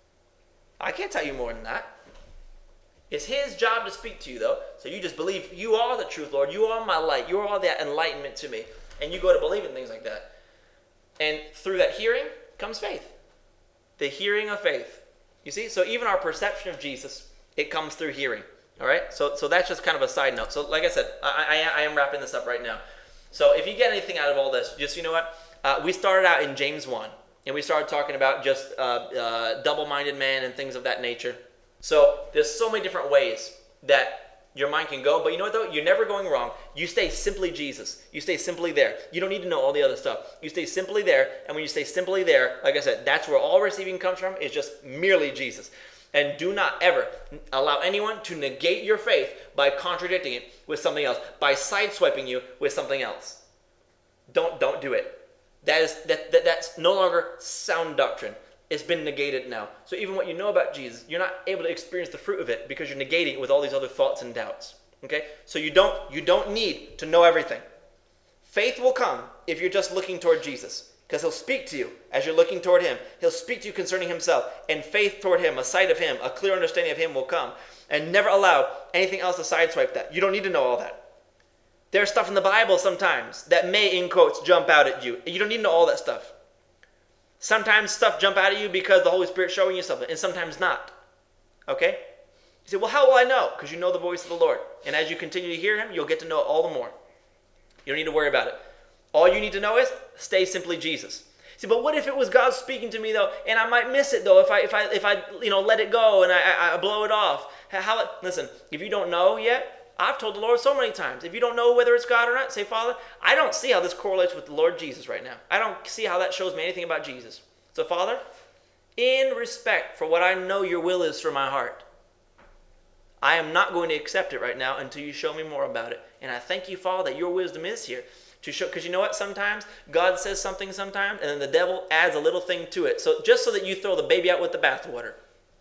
I can't tell you more than that. It's his job to speak to you, though. So you just believe, you are the truth, Lord. You are my light. You are that enlightenment to me. And you go to believe in things like that. And through that hearing comes faith. The hearing of faith. You see? So even our perception of Jesus, it comes through hearing. All right? So that's just kind of a side note. So like I said, I am wrapping this up right now. So if you get anything out of all this, just, you know what? We started out in James 1. And we started talking about just double-minded man and things of that nature. So there's so many different ways that your mind can go. But you know what, though? You're never going wrong. You stay simply Jesus. You stay simply there. You don't need to know all the other stuff. You stay simply there. And when you stay simply there, like I said, that's where all receiving comes from, is just merely Jesus. And do not ever allow anyone to negate your faith by contradicting it with something else, by sideswiping you with something else. Don't do it. That's no longer sound doctrine. It's been negated now. So even what you know about Jesus, you're not able to experience the fruit of it because you're negating it with all these other thoughts and doubts. Okay? So you don't need to know everything. Faith will come if you're just looking toward Jesus, because he'll speak to you as you're looking toward him. He'll speak to you concerning himself, and faith toward him, a sight of him, a clear understanding of him will come. And never allow anything else to sideswipe that. You don't need to know all that. There's stuff in the Bible sometimes that may, in quotes, jump out at you. You don't need to know all that stuff. Sometimes stuff jump out at you because the Holy Spirit's showing you something, and sometimes not. Okay? You say, well, how will I know? Because you know the voice of the Lord. And as you continue to hear him, you'll get to know it all the more. You don't need to worry about it. All you need to know is stay simply Jesus. See, but what if it was God speaking to me, though, and I might miss it, though, if I let it go and I blow it off? Listen, if you don't know yet, I've told the Lord so many times, if you don't know whether it's God or not, say, Father, I don't see how this correlates with the Lord Jesus right now. I don't see how that shows me anything about Jesus. So, Father, in respect for what I know your will is for my heart, I am not going to accept it right now until you show me more about it. And I thank you, Father, that your wisdom is here to show, because you know what? Sometimes God says something sometimes, and then the devil adds a little thing to it. So just so that you throw the baby out with the bathwater.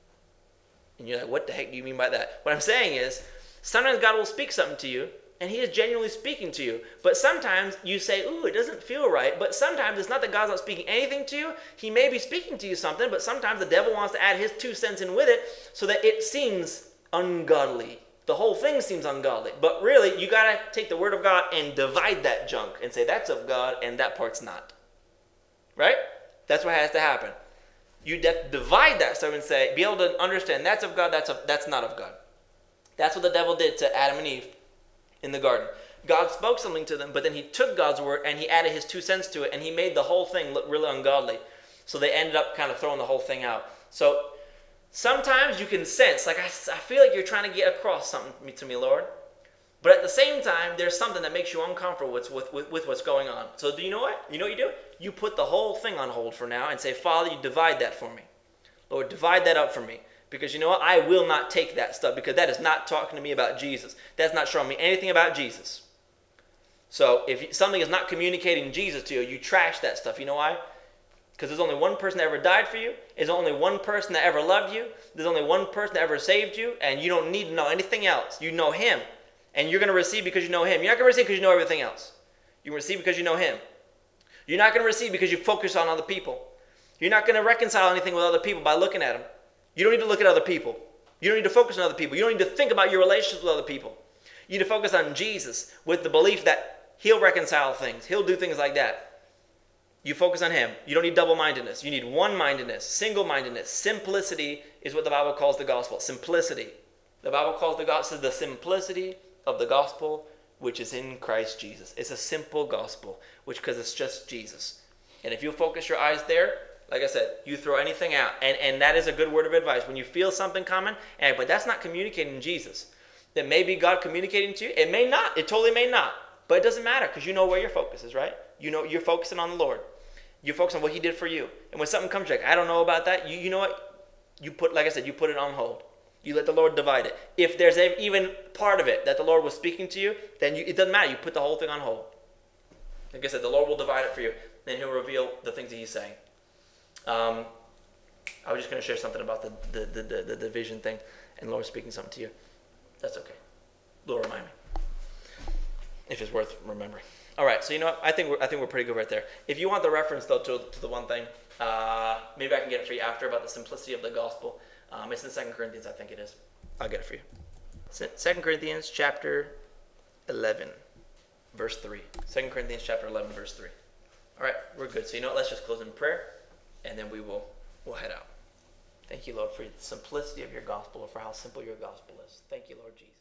And you're like, what the heck do you mean by that? What I'm saying is, sometimes God will speak something to you, and he is genuinely speaking to you. But sometimes you say, ooh, it doesn't feel right. But sometimes it's not that God's not speaking anything to you. He may be speaking to you something, but sometimes the devil wants to add his 2 cents in with it so that it seems ungodly. The whole thing seems ungodly. But really, you got to take the word of God and divide that junk and say that's of God and that part's not. Right? That's what has to happen. You divide that stuff and say, be able to understand that's of God, that's not of God. That's what the devil did to Adam and Eve in the garden. God spoke something to them, but then he took God's word and he added his 2 cents to it, and he made the whole thing look really ungodly. So they ended up kind of throwing the whole thing out. So sometimes you can sense, like I feel like you're trying to get across something to me, Lord. But at the same time, there's something that makes you uncomfortable with what's going on. So do you know what? You know what you do? You put the whole thing on hold for now and say, Father, you divide that for me. Lord, divide that up for me. Because you know what? I will not take that stuff because that is not talking to me about Jesus. That's not showing me anything about Jesus. So if something is not communicating Jesus to you, you trash that stuff. You know why? Because there's only one person that ever died for you. There's only one person that ever loved you. There's only one person that ever saved you. And you don't need to know anything else. You know him. And you're going to receive because you know him. You're not going to receive because you know everything else. You receive because you know him. You're not going to receive because you focus on other people. You're not going to reconcile anything with other people by looking at them. You don't need to look at other people. You don't need to focus on other people. You don't need to think about your relationships with other people. You need to focus on Jesus with the belief that he'll reconcile things. He'll do things like that. You focus on him. You don't need double-mindedness. You need one-mindedness, single-mindedness. Simplicity is what the Bible calls the gospel. Simplicity. The Bible calls the gospel the simplicity of the gospel, which is in Christ Jesus. It's a simple gospel, because it's just Jesus. And if you focus your eyes there, like I said, you throw anything out. And that is a good word of advice. When you feel something coming, but that's not communicating Jesus. Then maybe God communicating to you. It may not. It totally may not. But it doesn't matter, because you know where your focus is, right? You know you're focusing on the Lord. You focus on what he did for you. And when something comes, you're like, I don't know about that. You know what? You put, like I said, you put it on hold. You let the Lord divide it. If there's even part of it that the Lord was speaking to you, then it doesn't matter. You put the whole thing on hold. Like I said, the Lord will divide it for you. Then he'll reveal the things that he's saying. I was just going to share something about the division thing, and the Lord speaking something to you. That's okay. Lord, remind me if it's worth remembering. All right, so you know what? I think we're pretty good right there. If you want the reference though to the one thing, maybe I can get it for you after, about the simplicity of the gospel. It's in 2 Corinthians, I think it is. I'll get it for you. 2 Corinthians chapter 11, verse 3. 2 Corinthians chapter 11, verse 3. All right, we're good. So you know what? Let's just close in prayer, and then we'll head out. Thank you, Lord, for the simplicity of your gospel, or for how simple your gospel is. Thank you, Lord Jesus.